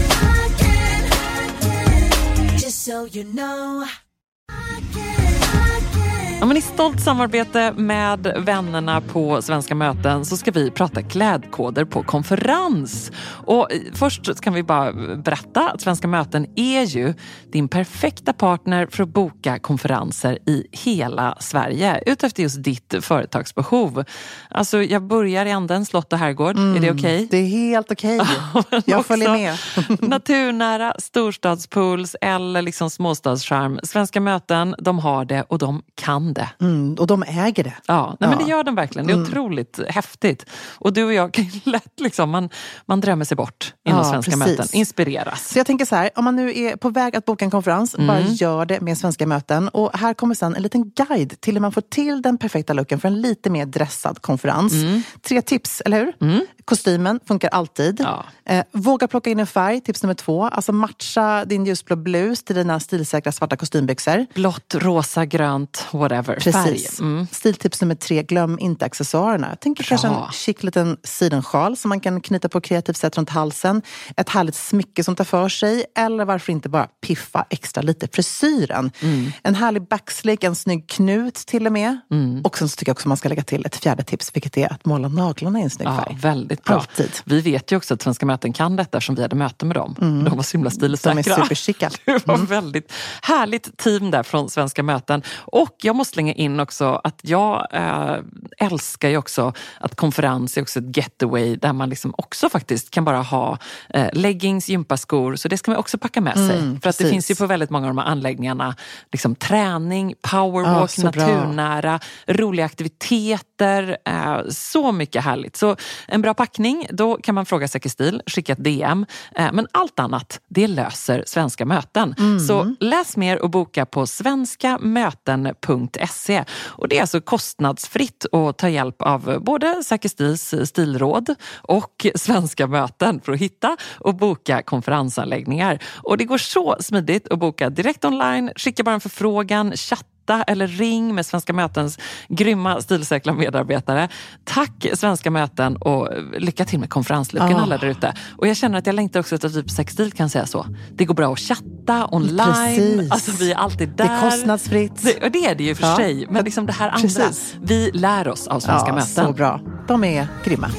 Ja, men i stolt samarbete med vännerna på Svenska möten så ska vi prata klädkoder på konferens. Och först kan vi bara berätta att Svenska möten är ju din perfekta partner för att boka konferenser i hela Sverige utefter just ditt företagsbehov. Alltså jag börjar i änden slott och herrgård. Mm, är det okej? Okay? Det är helt okej. Okay. Jag följer med. Naturnära, storstadspools eller liksom småstadscharm. Svenska möten, de har det och de kan det. Mm, och de äger det. Ja, nej, ja. Men det gör de verkligen. Det är mm. otroligt häftigt. Och du och jag kan lätt liksom, man, man drömmer sig bort inom ja, Svenska precis. Möten. Inspireras. Så jag tänker så här, om man nu är på väg att boka en konferens, mm. bara gör det med Svenska möten. Och här kommer sedan en liten guide till hur man får till den perfekta looken för en lite mer dressad konferens. Mm. Tre tips, eller hur? Mm. Kostymen funkar alltid. Ja. Eh, våga plocka in en färg, tips nummer två. Alltså matcha din ljusblå blus till dina stilsäkra svarta kostymbyxor. Blått, rosa, grönt, whatever. Precis. Mm. Stiltips nummer tre, glöm inte accessoarerna. Jag tänker kanske en chic liten sidensjal som man kan knyta på kreativt sätt runt halsen. Ett härligt smycke som tar för sig. Eller varför inte bara piffa extra lite frisyren. Mm. En härlig backslick, en snygg knut till och med. Mm. Och sen så tycker jag också man ska lägga till ett fjärde tips, vilket är att måla naglarna i en snygg färg. Ja, väldigt bra. Alltid. Vi vet ju också att Svenska möten kan detta som vi hade möte med dem. Mm. De var så himla stilsäkra. De är superchicka. Det var mm. väldigt härligt team där från Svenska möten. Och jag måste slänga in också att jag äh, älskar ju också att konferens är också ett getaway där man liksom också faktiskt kan bara ha äh, leggings, gympaskor. Så det ska man också packa med sig. Mm, För att det finns ju på väldigt många av de här anläggningarna liksom träning, powerwalk, ja, naturnära, bra. Roliga aktiviteter. Äh, så mycket härligt. Så en bra packning, då kan man fråga Säker stil, skicka ett D M. Äh, men allt annat, det löser Svenska möten. Mm. Så läs mer och boka på svenska möten punkt se. Och det är alltså kostnadsfritt att ta hjälp av både Säker stils stilråd och Svenska möten för att hitta och boka konferensanläggningar. Och det går så smidigt att boka direkt online, skicka bara en förfrågan, chatta eller ring med Svenska mötens grymma stilsäkra medarbetare. Tack Svenska möten och lycka till med konferenslucken oh. alla där ute. Och jag känner att jag längtar också att vi på Säker stil kan säga så. Det går bra att chatta online. Precis. Alltså vi är alltid där. Det är kostnadsfritt. Det, och det är det ju för ja. sig. Men liksom det här andra. Precis. Vi lär oss av Svenska ja, möten. Så bra. De är grymma.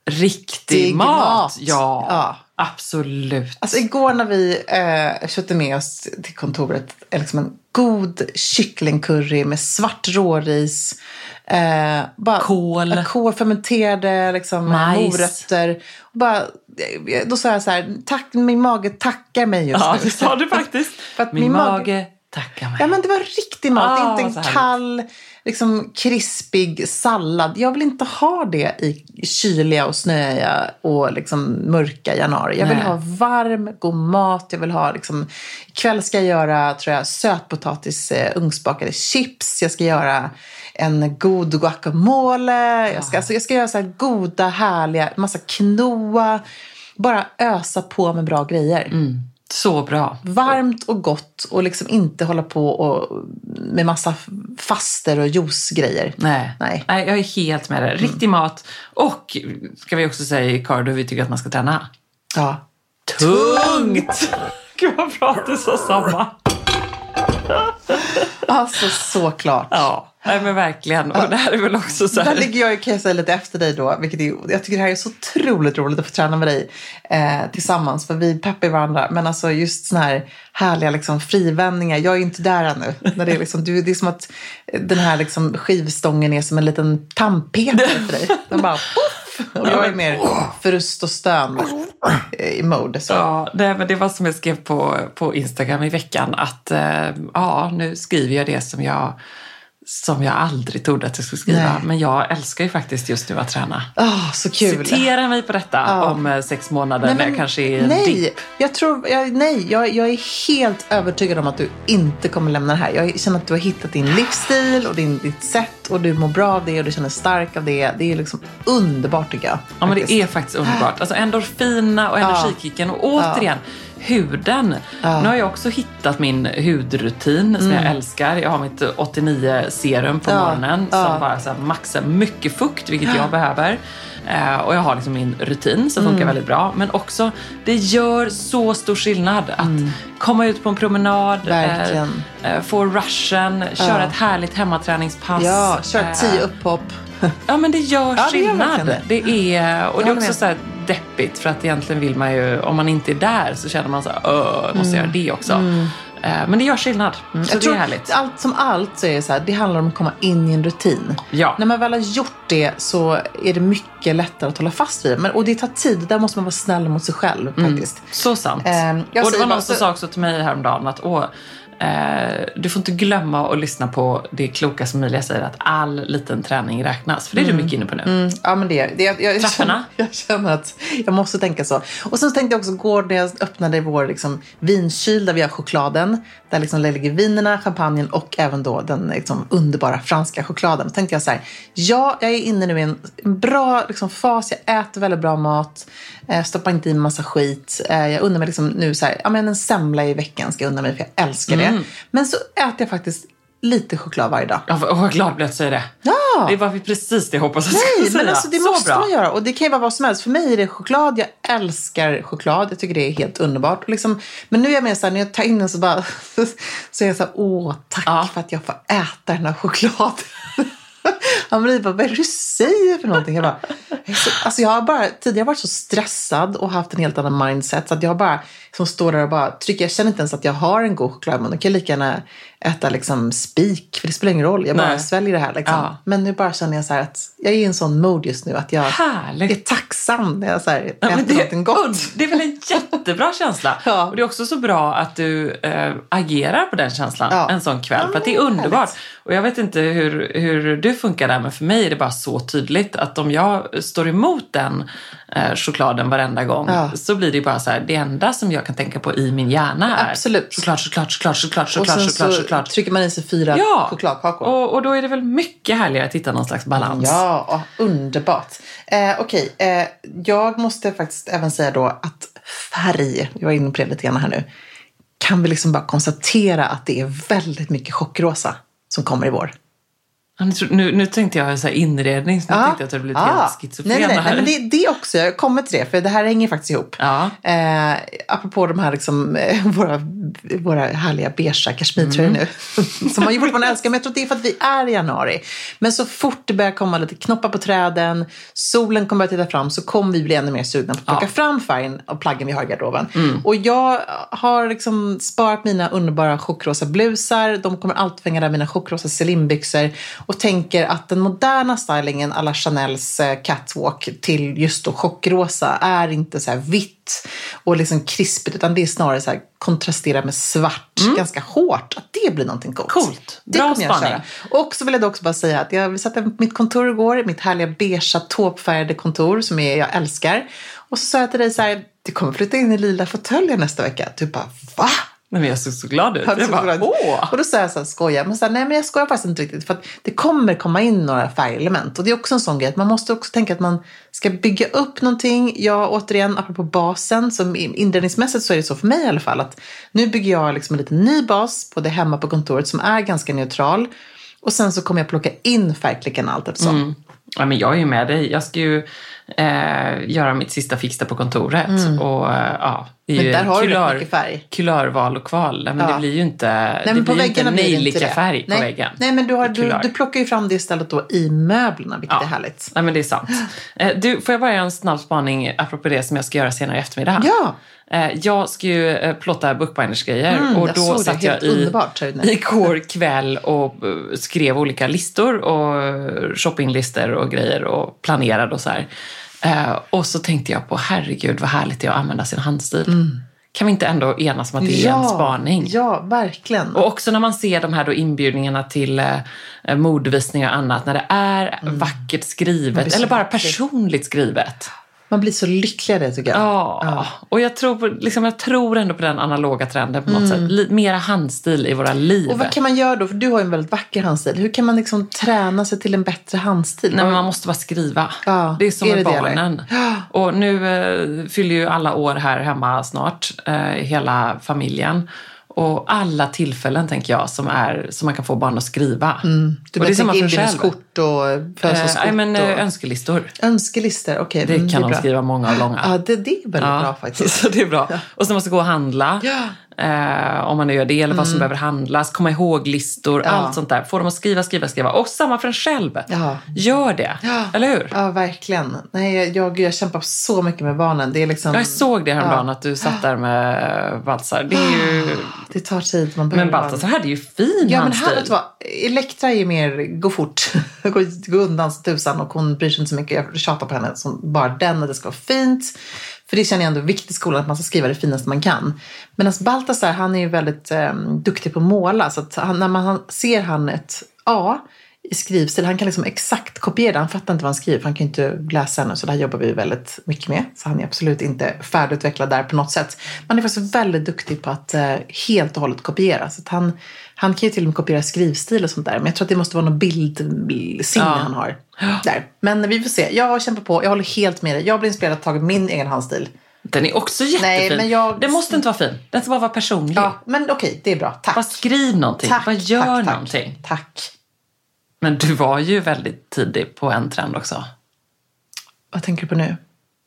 riktig mat. mat. Ja, ja, absolut. Alltså igår när vi eh, köpte med oss till kontoret är liksom en god kycklingcurry med svart råris. Eh, bara, Kål. Kål, fermenterade liksom, morötter. Och bara, då sa jag så här, tack, min mage tackar mig just ja, nu. Ja, det sa du faktiskt. För att min, min mage, mage tackar mig. Ja, men det var riktig mat. Ah, inte en kall, liksom krispig sallad. Jag vill inte ha det i kyliga och snöiga och liksom mörka januari. Jag vill Nej. ha varm, god mat. Jag vill ha liksom, ikväll ska jag göra, tror jag, sötpotatis, eh, ugnsbakade chips. Jag ska göra en god guacamole. Jag ska, alltså, jag ska göra så här goda, härliga, massa quinoa. Bara ösa på med bra grejer. Mm. Så bra. Varmt och gott och liksom inte hålla på och, med massa faster och juicegrejer. Nej. Nej. Nej, jag är helt med det. Riktig mm. mat. Och ska vi också säga i Cardo, vi tycker att man ska träna. Ja. Tungt! Gud vad bra att du sa samma. Alltså såklart. Ja. Nej men verkligen. Och det här är väl också så här. Där ligger jag, kan jag säga, lite efter dig då. Vilket är, jag tycker det här är så otroligt roligt att få träna med dig eh, tillsammans. För vi peppar varandra. Men alltså just såna här härliga liksom, frivändningar. Jag är inte där ännu. När det, är liksom, du, det är som att den här liksom, skivstången är som en liten tandpetare för dig. Den bara poff. Och jag är mer förrust och stön i mode. Så. Ja, det, men det var som jag skrev på, på Instagram i veckan. Att eh, ja, nu skriver jag det som jag... som jag aldrig trodde att jag skulle skriva. Nej. Men jag älskar ju faktiskt just nu att träna. Oh, så kul. Citera mig på detta oh. om sex månader nej, men, när jag kanske är en nej, dipp. Jag tror, jag, nej, jag, jag är helt övertygad om att du inte kommer lämna det här. Jag känner att du har hittat din livsstil och din, ditt sätt och du mår bra av det och du känner stark av det. Det är liksom underbart tycker jag. Ja, men det är faktiskt underbart. Alltså endorfina och energikicken och återigen oh. huden. Ja. Nu har jag också hittat min hudrutin som mm. jag älskar. Jag har mitt åttionio serum på ja. morgonen som ja. bara så här, maxar mycket fukt, vilket jag behöver. Uh, och jag har liksom min rutin som funkar mm. väldigt bra. Men också, det gör så stor skillnad att mm. komma ut på en promenad, uh, uh, få rushen, ja. köra ett härligt hemmaträningspass. Ja, köra tio upphopp. Ja, men det gör ja, skillnad. Det, det är, och det är också så här deppigt för att egentligen vill man ju, om man inte är där så känner man så här, öh, måste mm. göra det också. Mm. Men det gör skillnad. Mm. Så jag det är härligt. Allt som allt så är det så här, det handlar om att komma in i en rutin. Ja. När man väl har gjort det så är det mycket lättare att hålla fast vid. Men, och det tar tid, där måste man vara snäll mot sig själv faktiskt. Mm. Så sant. Um, och det var någon bara, som sa också till mig häromdagen att åh, Eh, du får inte glömma att lyssna på det kloka som Emilia säger, att all liten träning räknas. För det är mm. du mycket inne på nu. Mm. Ja, men det, det jag, jag, Trapporna. Jag, jag känner att jag måste tänka så. Och sen tänkte jag också, går när jag öppnade vår liksom, vinkyl där vi har chokladen. Där liksom ligger vinerna, champagnen och även då den liksom, underbara franska chokladen. Så tänkte jag så här, ja, jag är inne nu i en, en bra liksom, fas. Jag äter väldigt bra mat. Eh, stoppar inte i en massa skit. Eh, jag undrar mig liksom, nu så här, ja, men en semla i veckan ska jag undra mig för jag älskar det. Mm. Men så äter jag faktiskt lite choklad varje dag. Ja, vad glad blev jag att säga det. Ja. Det var precis det jag hoppas att jag Nej, skulle säga. men alltså det så måste bra. man göra. Och det kan ju vara vad som helst. För mig är det choklad. Jag älskar choklad. Jag tycker det är helt underbart. Och liksom, men nu är jag med så här, när jag tar in den så bara så är jag så här, åh, tack ja. för att jag får äta den här chokladen. Han blir bara, vad är det du säger för någonting? Jag bara, alltså jag har bara tidigare varit så stressad och haft en helt annan mindset så att jag bara som står där och bara trycker, jag känner inte ens att jag har en god choklad, men då kan jag lika gärna äta liksom spik, för det spelar ingen roll, jag bara Nej. sväljer det här liksom. Ja. Men nu bara känner jag så här att jag är i en sån mode just nu att jag Härligt. är tacksam när jag så här äter ja, det, någonting gott. Det är väl en jättebra känsla. Ja. Och det är också så bra att du äh, agerar på den känslan ja. en sån kväll, ja, för att det är underbart. Härligt. Och jag vet inte hur, hur du funkar där, men för mig är det bara så tydligt att om jag står emot den eh, chokladen varenda gång ja. så blir det bara så här, det enda som jag kan tänka på i min hjärna är Absolut. choklad, choklad, choklad, choklad, choklad, och sen choklad, så choklad. trycker man i sig fyra ja. chokladkakor. Och, och då är det väl mycket härligare att hitta någon slags balans. Ja, underbart. Eh, Okej, okay. eh, jag måste faktiskt även säga då att färg, jag var inne på det lite grann här nu, kan vi liksom bara konstatera att det är väldigt mycket chockrosa som kommer i vår. Nu, nu tänkte jag så här inredning, så nu ah, tänkte jag att det blev ah, helt schizofrena nej, nej, nej, här. nej, men det, det också, jag kommer till det, för det här hänger faktiskt ihop. Ja. Eh, apropå de här liksom, eh, våra, våra härliga beiga kashmirtröjor mm. nu, som man ju fortfarande älskar, men jag tror att det är för att vi är i januari. Men så fort det börjar komma lite knoppar på träden, solen kommer att titta fram, så kommer vi bli ännu mer sugna på att plocka ja. fram färgen av plaggen vi har i garderoben. Mm. Och jag har liksom sparat mina underbara chockrosa blusar, de kommer alltid fänga där mina chockrosa celinbyxor, och tänker att den moderna stylingen alla Chanels catwalk till just då chockrosa är inte så här vitt och liksom krispigt, utan det är snarare så här kontrastera med svart, mm. ganska hårt, att det blir någonting coolt. Coolt, bra spaning. Och så vill jag också bara säga att jag satt på mitt kontor igår, mitt härliga beigea taupfärgade kontor som är, jag älskar, och så sa jag till dig så här, du kommer flytta in i lila fåtöljer nästa vecka. Du bara, va? Nej, men jag såg så glad ut. Jag bara, Åh. Och då sa jag så här, skoja. Men så här, nej, men jag skojar faktiskt inte riktigt. För att det kommer komma in några färgelement. Och det är också en sån grej att man måste också tänka att man ska bygga upp någonting. Jag återigen, apropå basen, som inredningsmässigt så är det så för mig i alla fall, att nu bygger jag liksom en liten ny bas på det hemma på kontoret som är ganska neutral. Och sen så kommer jag plocka in färgklickarna allt eftersom. Mm. Ja, men jag är ju med dig. Jag ska ju eh, göra mitt sista fix där på kontoret. Mm. Och eh, ja, det är men ju där har kulör, du mycket färg. Kulörval och kval. Men ja. det blir ju inte, nej, men det på blir inte nejlika färg nej. på väggen. Nej, men du, har, du, du plockar ju fram det istället då i möblerna, vilket ja. är härligt. Nej, men det är sant. Eh, du, får jag bara göra en snabb spaning apropå det som jag ska göra senare i eftermiddag? Ja. Jag ska ju plotta bookbinders-grejer mm, och då jag satt jag i, igår kväll och skrev olika listor och shoppinglistor och grejer och planerade och så här. Och så tänkte jag på, herregud vad härligt det är att använda sin handstil. Mm. Kan vi inte ändå enas om att det är ja, en spaning? Ja, verkligen. Och också när man ser de här då inbjudningarna till eh, modvisningar och annat, när det är mm. vackert skrivet eller bara personligt skrivet. Man blir så lycklig av det, tycker jag. Ja, ja. Och jag tror, liksom, jag tror ändå på den analoga trenden på något mm. sätt. L- mera handstil i våra liv. Och vad kan man göra då? För du har ju en väldigt vacker handstil. Hur kan man liksom träna sig till en bättre handstil? Nej, men man måste bara skriva. Ja, det är som är med det barnen. Det, och nu eh, fyller ju alla år här hemma snart. Eh, hela familjen. Och alla tillfällen, tänker jag, som, är, som man kan få barn att skriva. Mm. Du menar tänker inbjudningskort och födelsedagskort? Nej, men och... önskelistor. Önskelistor, okej. Okay. Det mm, kan det de bra. skriva många och långa. Ja, det, det är väldigt ja. bra faktiskt. Så det är bra. Ja. Och så måste gå och handla. Ja. Eh, om man nu gör det, eller vad som mm. behöver handlas. Komma ihåg listor, ja. allt sånt där. Få dem att skriva, skriva, skriva. Och samma för en själv. Ja. Gör det, ja. eller hur? Ja, verkligen. Nej, jag, jag kämpar så mycket med barnen. Det är liksom... Jag såg det häromdagen, ja. att du satt där med Baltzar. Det är ju... Det tar tid. Man men Baltzar hade ju fin ja, handstil. Men här, vet du vad? Elektra är ju mer, gå fort. gå, gå undan tusan, och hon bryr sig inte så mycket. Jag tjatar på henne som bara den, att det ska vara fint. För det känner jag ändå viktigt i skolan, att man ska skriva det finaste man kan. Men Balthazar, han är ju väldigt eh, duktig på att måla. Så att han, när man ser han ett A i skrivstil, han kan liksom exakt kopiera det. Han fattar inte vad han skriver, för han kan inte läsa ännu. Så det här jobbar vi väldigt mycket med. Så han är absolut inte färdigutvecklad där på något sätt. Man är faktiskt väldigt duktig på att eh, helt och hållet kopiera. Så att han, han kan ju till och med kopiera skrivstil och sånt där. Men jag tror att det måste vara någon bildsinne ja. han har där. Men vi får se. Jag kämpar på, jag håller helt med dig. Jag blir inspirerad att ta min egen handstil. Den är också jättefin. Nej, men jag... Den måste inte vara fin. Den ska bara vara personlig. Ja, men okej, det är bra. Tack. Bara skriv någonting. Tack, bara gör tack, tack. någonting. Tack. Men du var ju väldigt tidig på en trend också. Vad tänker du på nu?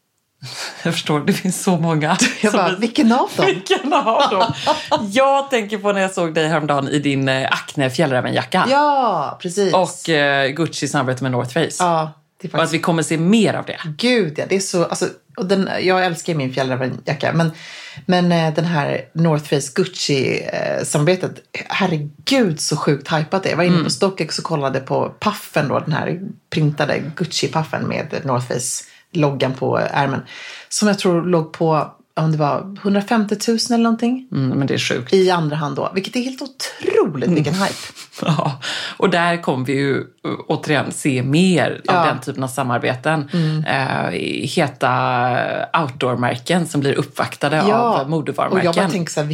Jag förstår, det finns så många. Jag bara, vilken av dem? Vilken av dem? Jag tänker på när jag såg dig häromdagen i din Acne fjällrävenjacka. Ja, precis. Och uh, Gucci samarbete med North Face. Ja, det är faktiskt... Och att vi kommer se mer av det. Gud, ja, det är så... Alltså, och den, jag älskar min fjällrävenjacka, men, men eh, den här North Face Gucci-samarbetet, eh, herregud så sjukt hypat det. Jag var inne på mm. StockX och kollade på puffen då, den här printade Gucci-puffen med North Face-loggan på ärmen. Som jag tror låg på, om det var hundrafemtio tusen eller någonting. Mm, men det är sjukt. I andra hand då, vilket är helt otroligt, mm. vilken hype. Ja, och där kommer vi ju återigen se mer ja. av den typen av samarbeten. Mm. Eh, heta outdoor-märken som blir uppvaktade ja. av modevarumärken. Och jag bara tänker så här, vilket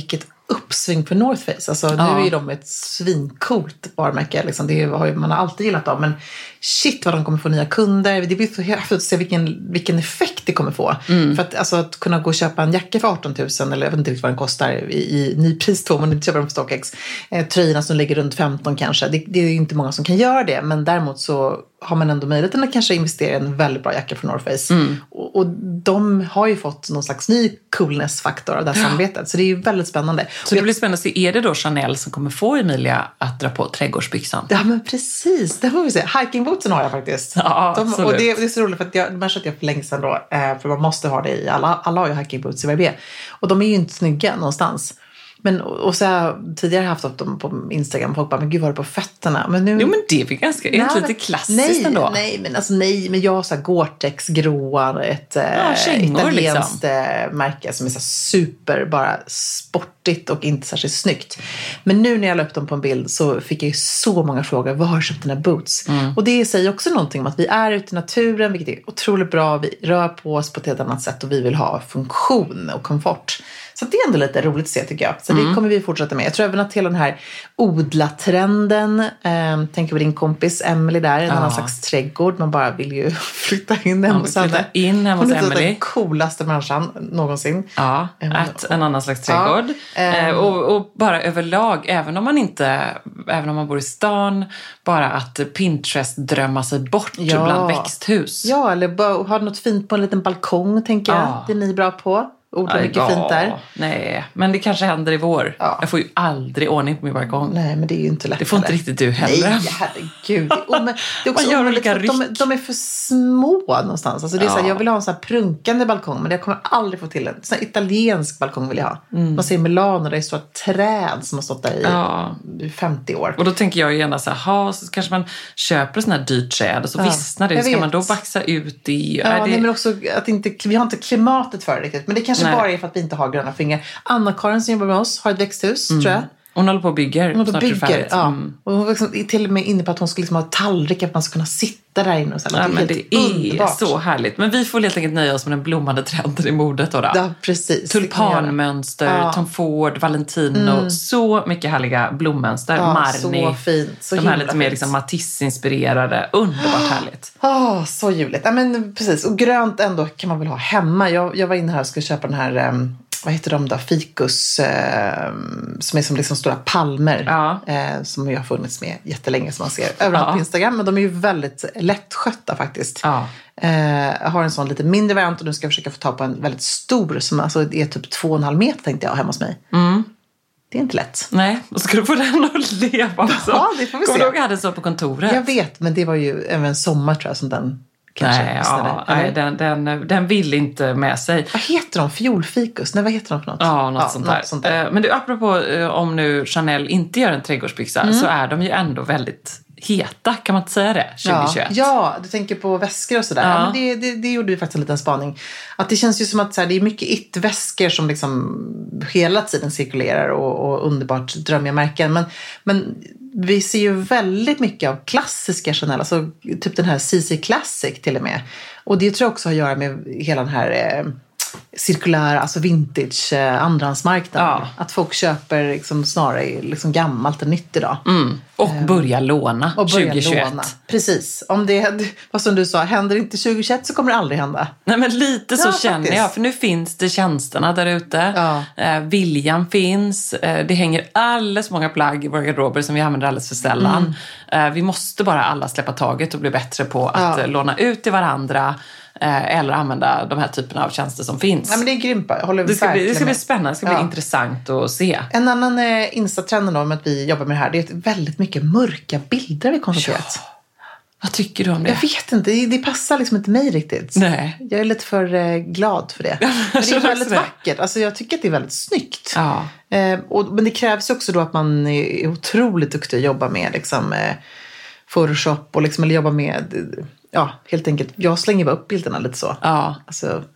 uppsving för North Face. Alltså Ja. nu är de ett svincoolt varumärke. Liksom. Det har ju, man har alltid gillat dem. Men shit vad de kommer få nya kunder. Det blir så häftigt att se vilken, vilken effekt det kommer få. Mm. För att, alltså, att kunna gå och köpa en jacka för arton tusen, eller jag vet inte riktigt vad den kostar i, i nypris två, men inte köper dem på StockX. Eh, tröjorna som ligger runt femton kanske. Det, det är ju inte många som kan göra det. Men däremot så har man ändå möjligheten att kanske investera i en väldigt bra jacka från North Face. Mm. Och, och de har ju fått någon slags ny coolness-faktor av det här samarbetet. Så det är ju väldigt spännande. Så det blir spännande att se, är det då Chanel som kommer få Emilia att dra på trädgårdsbyxan? Ja, men precis. Det får vi se. Hikingbootsen har jag faktiskt. Ja, de, och det, det är så roligt för att jag, de har köpt jag för länge sedan då. Eh, för man måste ha det i, alla, alla har ju hikingboots i V B. Och de är ju inte snygga någonstans. Men, och så har jag tidigare haft dem på Instagram. Folk bara, men gud, var det på fötterna? Men nu, jo, men det är väl ganska, är det lite klassiskt nej, ändå? Nej, men alltså nej, men jag har så här Gore-Tex gråa, ett ja, kängor, italienskt liksom. märke som är så super, bara sportigt och inte särskilt snyggt. Men nu när jag la upp dem på en bild så fick jag ju så många frågor, var har du köpt dina boots? Mm. Och det säger också någonting om att vi är ute i naturen, vilket är otroligt bra. Vi rör på oss på ett helt annat sätt och vi vill ha funktion och komfort. Så det är ändå lite roligt att se, tycker jag. Så mm. det kommer vi fortsätta med. Jag tror även att hela den här odlatrenden, eh, tänker på din kompis Emily där, en ja. annan slags trädgård. Man bara vill ju flytta in hemma hos henne. Flytta in hemma hos Emily. Den coolaste människan någonsin. Ja, att en annan slags trädgård. Ja. Eh, och, och bara överlag, även om man inte, även om man bor i stan, bara att Pinterest drömma sig bort ja. bland växthus. Ja, eller bara ha något fint på en liten balkong, tänker jag. Ja. Det är ni bra på. Odla mycket ja, fint där. Nej, men det kanske händer i vår. Ja. Jag får ju aldrig ordning på min balkong. Nej, men det är ju inte lätt. Det får inte riktigt du heller. Nej, herregud. Och, men, det är också gör olika ryck. De, de är för små någonstans. Alltså, det är ja. så här, jag vill ha en sån här prunkande balkong, men jag kommer aldrig få till en sån här italiensk balkong vill jag ha. Mm. Man ser Milano, där det är så ett träd som har stått där i ja. femtio år. Och då tänker jag ju gärna så här, ha, så kanske man köper sån här dyrt träd och så ja. vissnar det. Ska man då baxa ut i? Ja, är det... nej, men också att inte, vi har inte klimatet för det riktigt. Men det kanske Nej. bara är för att vi inte har gröna fingrar. Anna-Karin som jobbar med oss har ett växthus, mm. tror jag. Hon håller på och bygger. Hon håller på och bygger, ja. Mm. Och hon var liksom till och med inne på att hon skulle liksom ha tallrikar för att man ska kunna sitta där inne. Och så. Ja, det, men det är underbart. Så härligt. Men vi får helt enkelt nöja oss med den blommande trenden i modet. Då, då. Ja, precis. Tulpanmönster, ja. Tom Ford, Valentino. Mm. Så mycket härliga blommönster. Ja, Marni. Så fint. Så de här lite mer liksom Matisse-inspirerade. Underbart oh. härligt. Oh, så ljuvligt. Ja, men precis. Och grönt ändå kan man väl ha hemma. Jag, jag var inne här och skulle köpa den här... Um, vad heter de då? Fikus eh, som är som liksom stora palmer ja. eh, som jag har funnits med jättelänge som man ser överallt ja. på Instagram. Men de är ju väldigt lättskötta faktiskt. Ja. Eh, jag har en sån lite mindre variant och nu ska jag försöka få ta på en väldigt stor som alltså är typ två och en halv meter tänkte jag hemma hos mig. Mm. Det är inte lätt. Nej, och ska du få den att leva också. Ja, det får vi se. Kommer du ihåg att jag hade så på kontoret? Jag vet, men det var ju även en sommar tror jag som den... Kanske, nej, ja, nej den, den, den vill inte med sig. Vad heter de? Fiolfikus? Nej, vad heter de för något? Ja, något, ja, sånt, något där. sånt där. Men du, apropå om nu Chanel inte gör en trädgårdsbyxa mm. så är de ju ändå väldigt heta, kan man inte säga det? tjugohundratjugoett. Ja, ja du tänker på väskor och sådär. Ja. Ja, men det, det, det gjorde vi faktiskt en liten spaning. Att det känns ju som att så här, det är mycket it-väskor som liksom hela tiden cirkulerar och, och underbart drömmiga märken. Men, men vi ser ju väldigt mycket av klassiska Chanel, alltså typ den här C C Classic till och med. Och det tror jag också har att göra med hela den här eh, cirkulära, alltså vintage eh, andrahandsmarknaden. Ja. Att folk köper liksom snarare liksom gammalt än nytt idag. Mm. Och börja låna och börja tjugohundratjugoett. Låna. Precis. Om det, vad som du sa, händer inte tjugohundratjugoett så kommer det aldrig hända. Nej, men lite så ja, känner faktiskt. jag. För nu finns det tjänsterna där ute. Ja. Eh, viljan finns. Eh, det hänger alldeles många plagg i våra garderober som vi använder alldeles för sällan. Mm. Eh, vi måste bara alla släppa taget och bli bättre på att ja. eh, låna ut till varandra. Eller använda de här typerna av tjänster som finns. Ja, men det är grymt. Jag håller det ska, bli, det ska bli spännande. Det ska ja. bli intressant att se. En annan eh, Insta-trend om att vi jobbar med det här, det är väldigt mycket mörka bilder vi konstaterat. Ja. Vad tycker du om det? Jag vet inte. Det, det passar liksom inte mig riktigt. Nej. Jag är lite för eh, glad för det. Men det är väldigt vackert. Alltså, jag tycker att det är väldigt snyggt. Ja. Eh, och, men det krävs också då att man är otroligt duktig att jobba med liksom, eh, Photoshop och liksom, eller jobba med... Ja, helt enkelt. Jag slänger bara upp bilderna lite så. Ja. Alltså,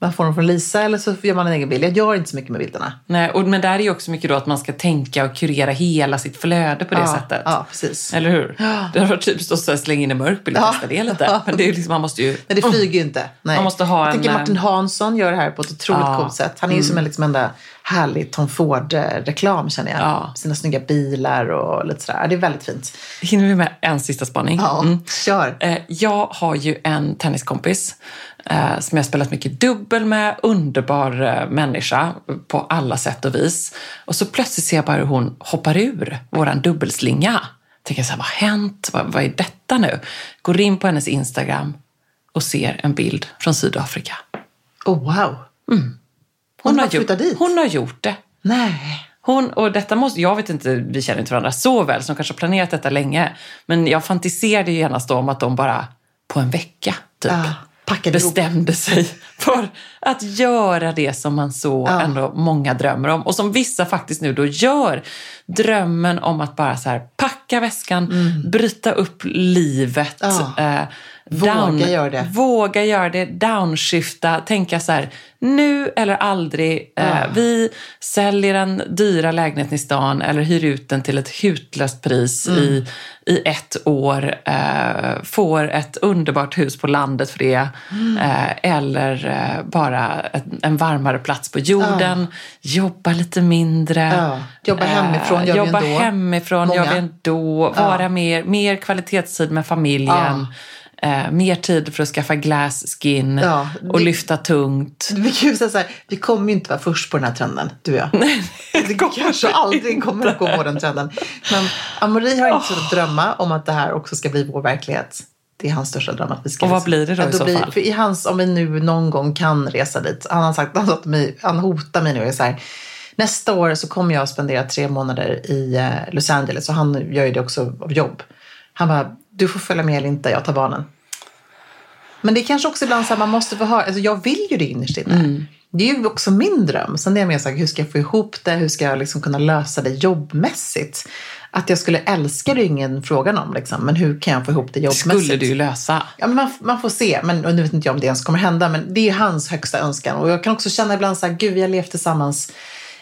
Man får dem från Lisa eller så gör man en egen bild. Jag gör inte så mycket med bilderna. Nej, och, men där är ju också mycket då att man ska tänka och kurera hela sitt flöde på det ja, sättet. Ja, precis. Eller hur? Ja. Det har typiskt att slänga in en mörk bild och ja. testa det lite. Men det är ju liksom, man måste ju... Men det flyger ju inte. Nej. Man måste ha jag en... tänker Martin Hansson gör det här på ett otroligt ja. coolt sätt. Han är ju mm. som en liksom enda härlig Tom Ford-reklam, känner jag. Ja. Sina snygga bilar och lite sådär. Det är väldigt fint. Hinner vi med en sista spaning? Ja, mm. kör. Jag har ju en tenniskompis eh, som jag har spelat mycket dubbel med. Underbar eh, människa på alla sätt och vis. Och så plötsligt ser jag bara hur hon hoppar ur våran dubbelslinga. Tänker så här, vad har hänt? Vad, vad är detta nu? Går in på hennes Instagram och ser en bild från Sydafrika. Oh, wow. Mm. Hon, hon, har gjort, dit. hon har gjort det. Nej. Hon, och detta måste, jag vet inte, vi känner inte varandra så väl som kanske har planerat detta länge. Men jag fantiserade ju genast om att de bara på en vecka typ ah, bestämde sig för att göra det som man så ah. ändå många drömmer om. Och som vissa faktiskt nu då gör. Drömmen om att bara så här packa väskan, mm. bryta upp livet. Ah. Eh, Våga down, göra det. Våga göra det, downshifta, tänka så här, nu eller aldrig. Ja. Eh, vi säljer en dyra lägenhet i stan eller hyr ut den till ett hutlöst pris mm. i, i ett år. Eh, får ett underbart hus på landet för det. Mm. Eh, eller eh, bara ett, en varmare plats på jorden. Ja. Jobba lite mindre. Ja. Jobba hemifrån, gör eh, Jobba vi ändå. hemifrån, Många. gör vi ändå. Ja. Vara mer, mer kvalitetstid med familjen. Ja. Eh, mer tid för att skaffa glass skin ja, och vi, lyfta tungt. Vi, kan säga så här, vi kommer ju inte vara först på den här trenden, du och jag. Nej, det, det kanske aldrig kommer att gå på den trenden. Men Amori har inte oh. så att drömma om att det här också ska bli vår verklighet. Det är hans största dröm att vi ska. Och vad blir det då, då i så blir, fall? För i hans, om vi nu någon gång kan resa dit. Han har sagt, han, sagt mig, han hotar mig nu och så här, nästa år så kommer jag att spendera tre månader i eh, Los Angeles. Och han gör ju det också av jobb. Han bara, du får följa med eller inte, jag tar barnen. Men det är kanske också ibland så att man måste få höra, alltså jag vill ju det innerst inne. Mm. Det är ju också min dröm. Sen är jag mer så här, hur ska jag få ihop det? Hur ska jag liksom kunna lösa det jobbmässigt? Att jag skulle älska det är ingen frågan om liksom. Men hur kan jag få ihop det jobbmässigt? Skulle du ju lösa. Ja, men man, man får se. Men, och nu vet inte jag om det ens kommer hända. Men det är hans högsta önskan. Och jag kan också känna ibland så här, gud, vi har levt tillsammans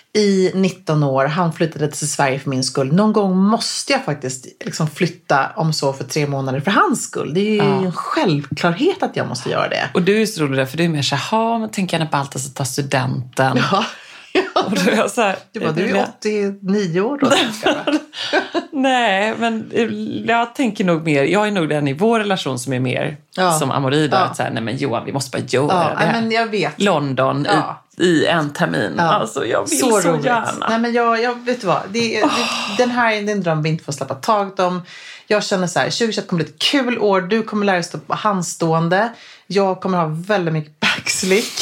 i nitton år. Han flyttade till Sverige för min skull. Någon gång måste jag faktiskt liksom flytta om så för tre månader för hans skull. Det är ju ja. en självklarhet att jag måste göra det. Och du är så rolig där, för du är mer så här, men tänker jag när Baltas att ta studenten. Ja. Ja. Och du är så här, du, bara, du är åttionio år då. Nej, men jag tänker nog mer, jag är nog den i vår relation som är mer ja. som Amori då, ja. att så här, nej men Johan, vi måste bara göra ja, det här. Men jag vet. London ja. i, i en termin. Ja. Alltså jag vill så, så gärna. Nej men jag, jag vet du vad, det, oh. det, den här är en dröm vi inte får släppa tag om. Jag känner så här, tjugo tjugoett kommer bli ett kul år. Du kommer lära dig stå på handstående. Jag kommer ha väldigt mycket backslick.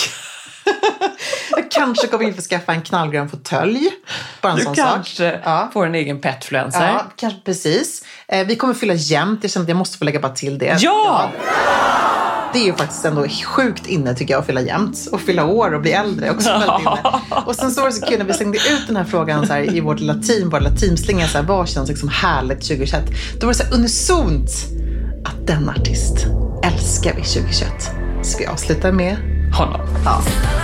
Jag kanske kommer in för att skaffa en knallgrön fåtölj. Bara en du sån kanske sak. Ja. får en egen petfluencer. Ja, kanske precis. Eh, vi kommer fylla jämnt. Jag känner att jag måste få lägga bara till det. Ja! ja! Det är ju faktiskt ändå sjukt inne tycker jag att fylla jämnt. Och fylla år och bli äldre också väldigt inne. Och sen så var det så kul när vi slängde ut den här frågan så här, i vårt lilla team, våra teamslingar, så här, vad känns liksom härligt tjugo tjugoett? Då var det så här unisont att den artist älskar vi tjugo tjugoett. Så vi avslutar med honom. Ja.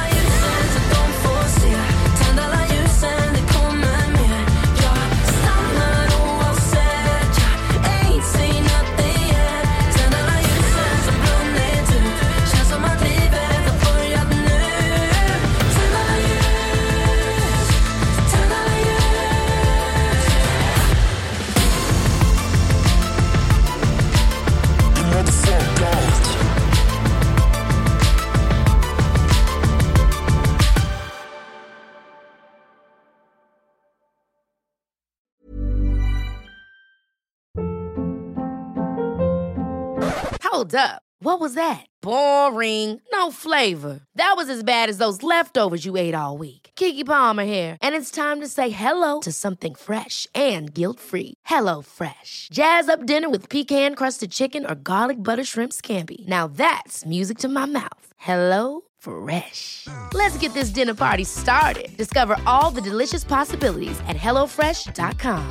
Hold up. What was that? Boring. No flavor. That was as bad as those leftovers you ate all week. Keke Palmer here, and it's time to say hello to something fresh and guilt-free. Hello Fresh. Jazz up dinner with pecan-crusted chicken or garlic butter shrimp scampi. Now that's music to my mouth. Hello Fresh. Let's get this dinner party started. Discover all the delicious possibilities at hello fresh dot com.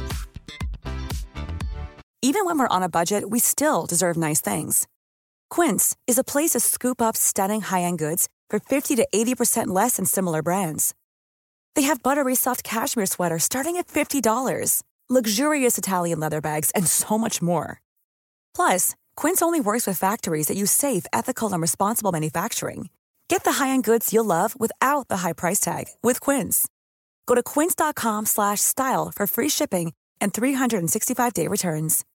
Even when we're on a budget, we still deserve nice things. Quince is a place to scoop up stunning high-end goods for fifty to eighty percent less than similar brands. They have buttery soft cashmere sweaters starting at fifty dollars, luxurious Italian leather bags, and so much more. Plus, Quince only works with factories that use safe, ethical, and responsible manufacturing. Get the high-end goods you'll love without the high price tag with Quince. Go to quince.com slash style for free shipping and three sixty-five day returns.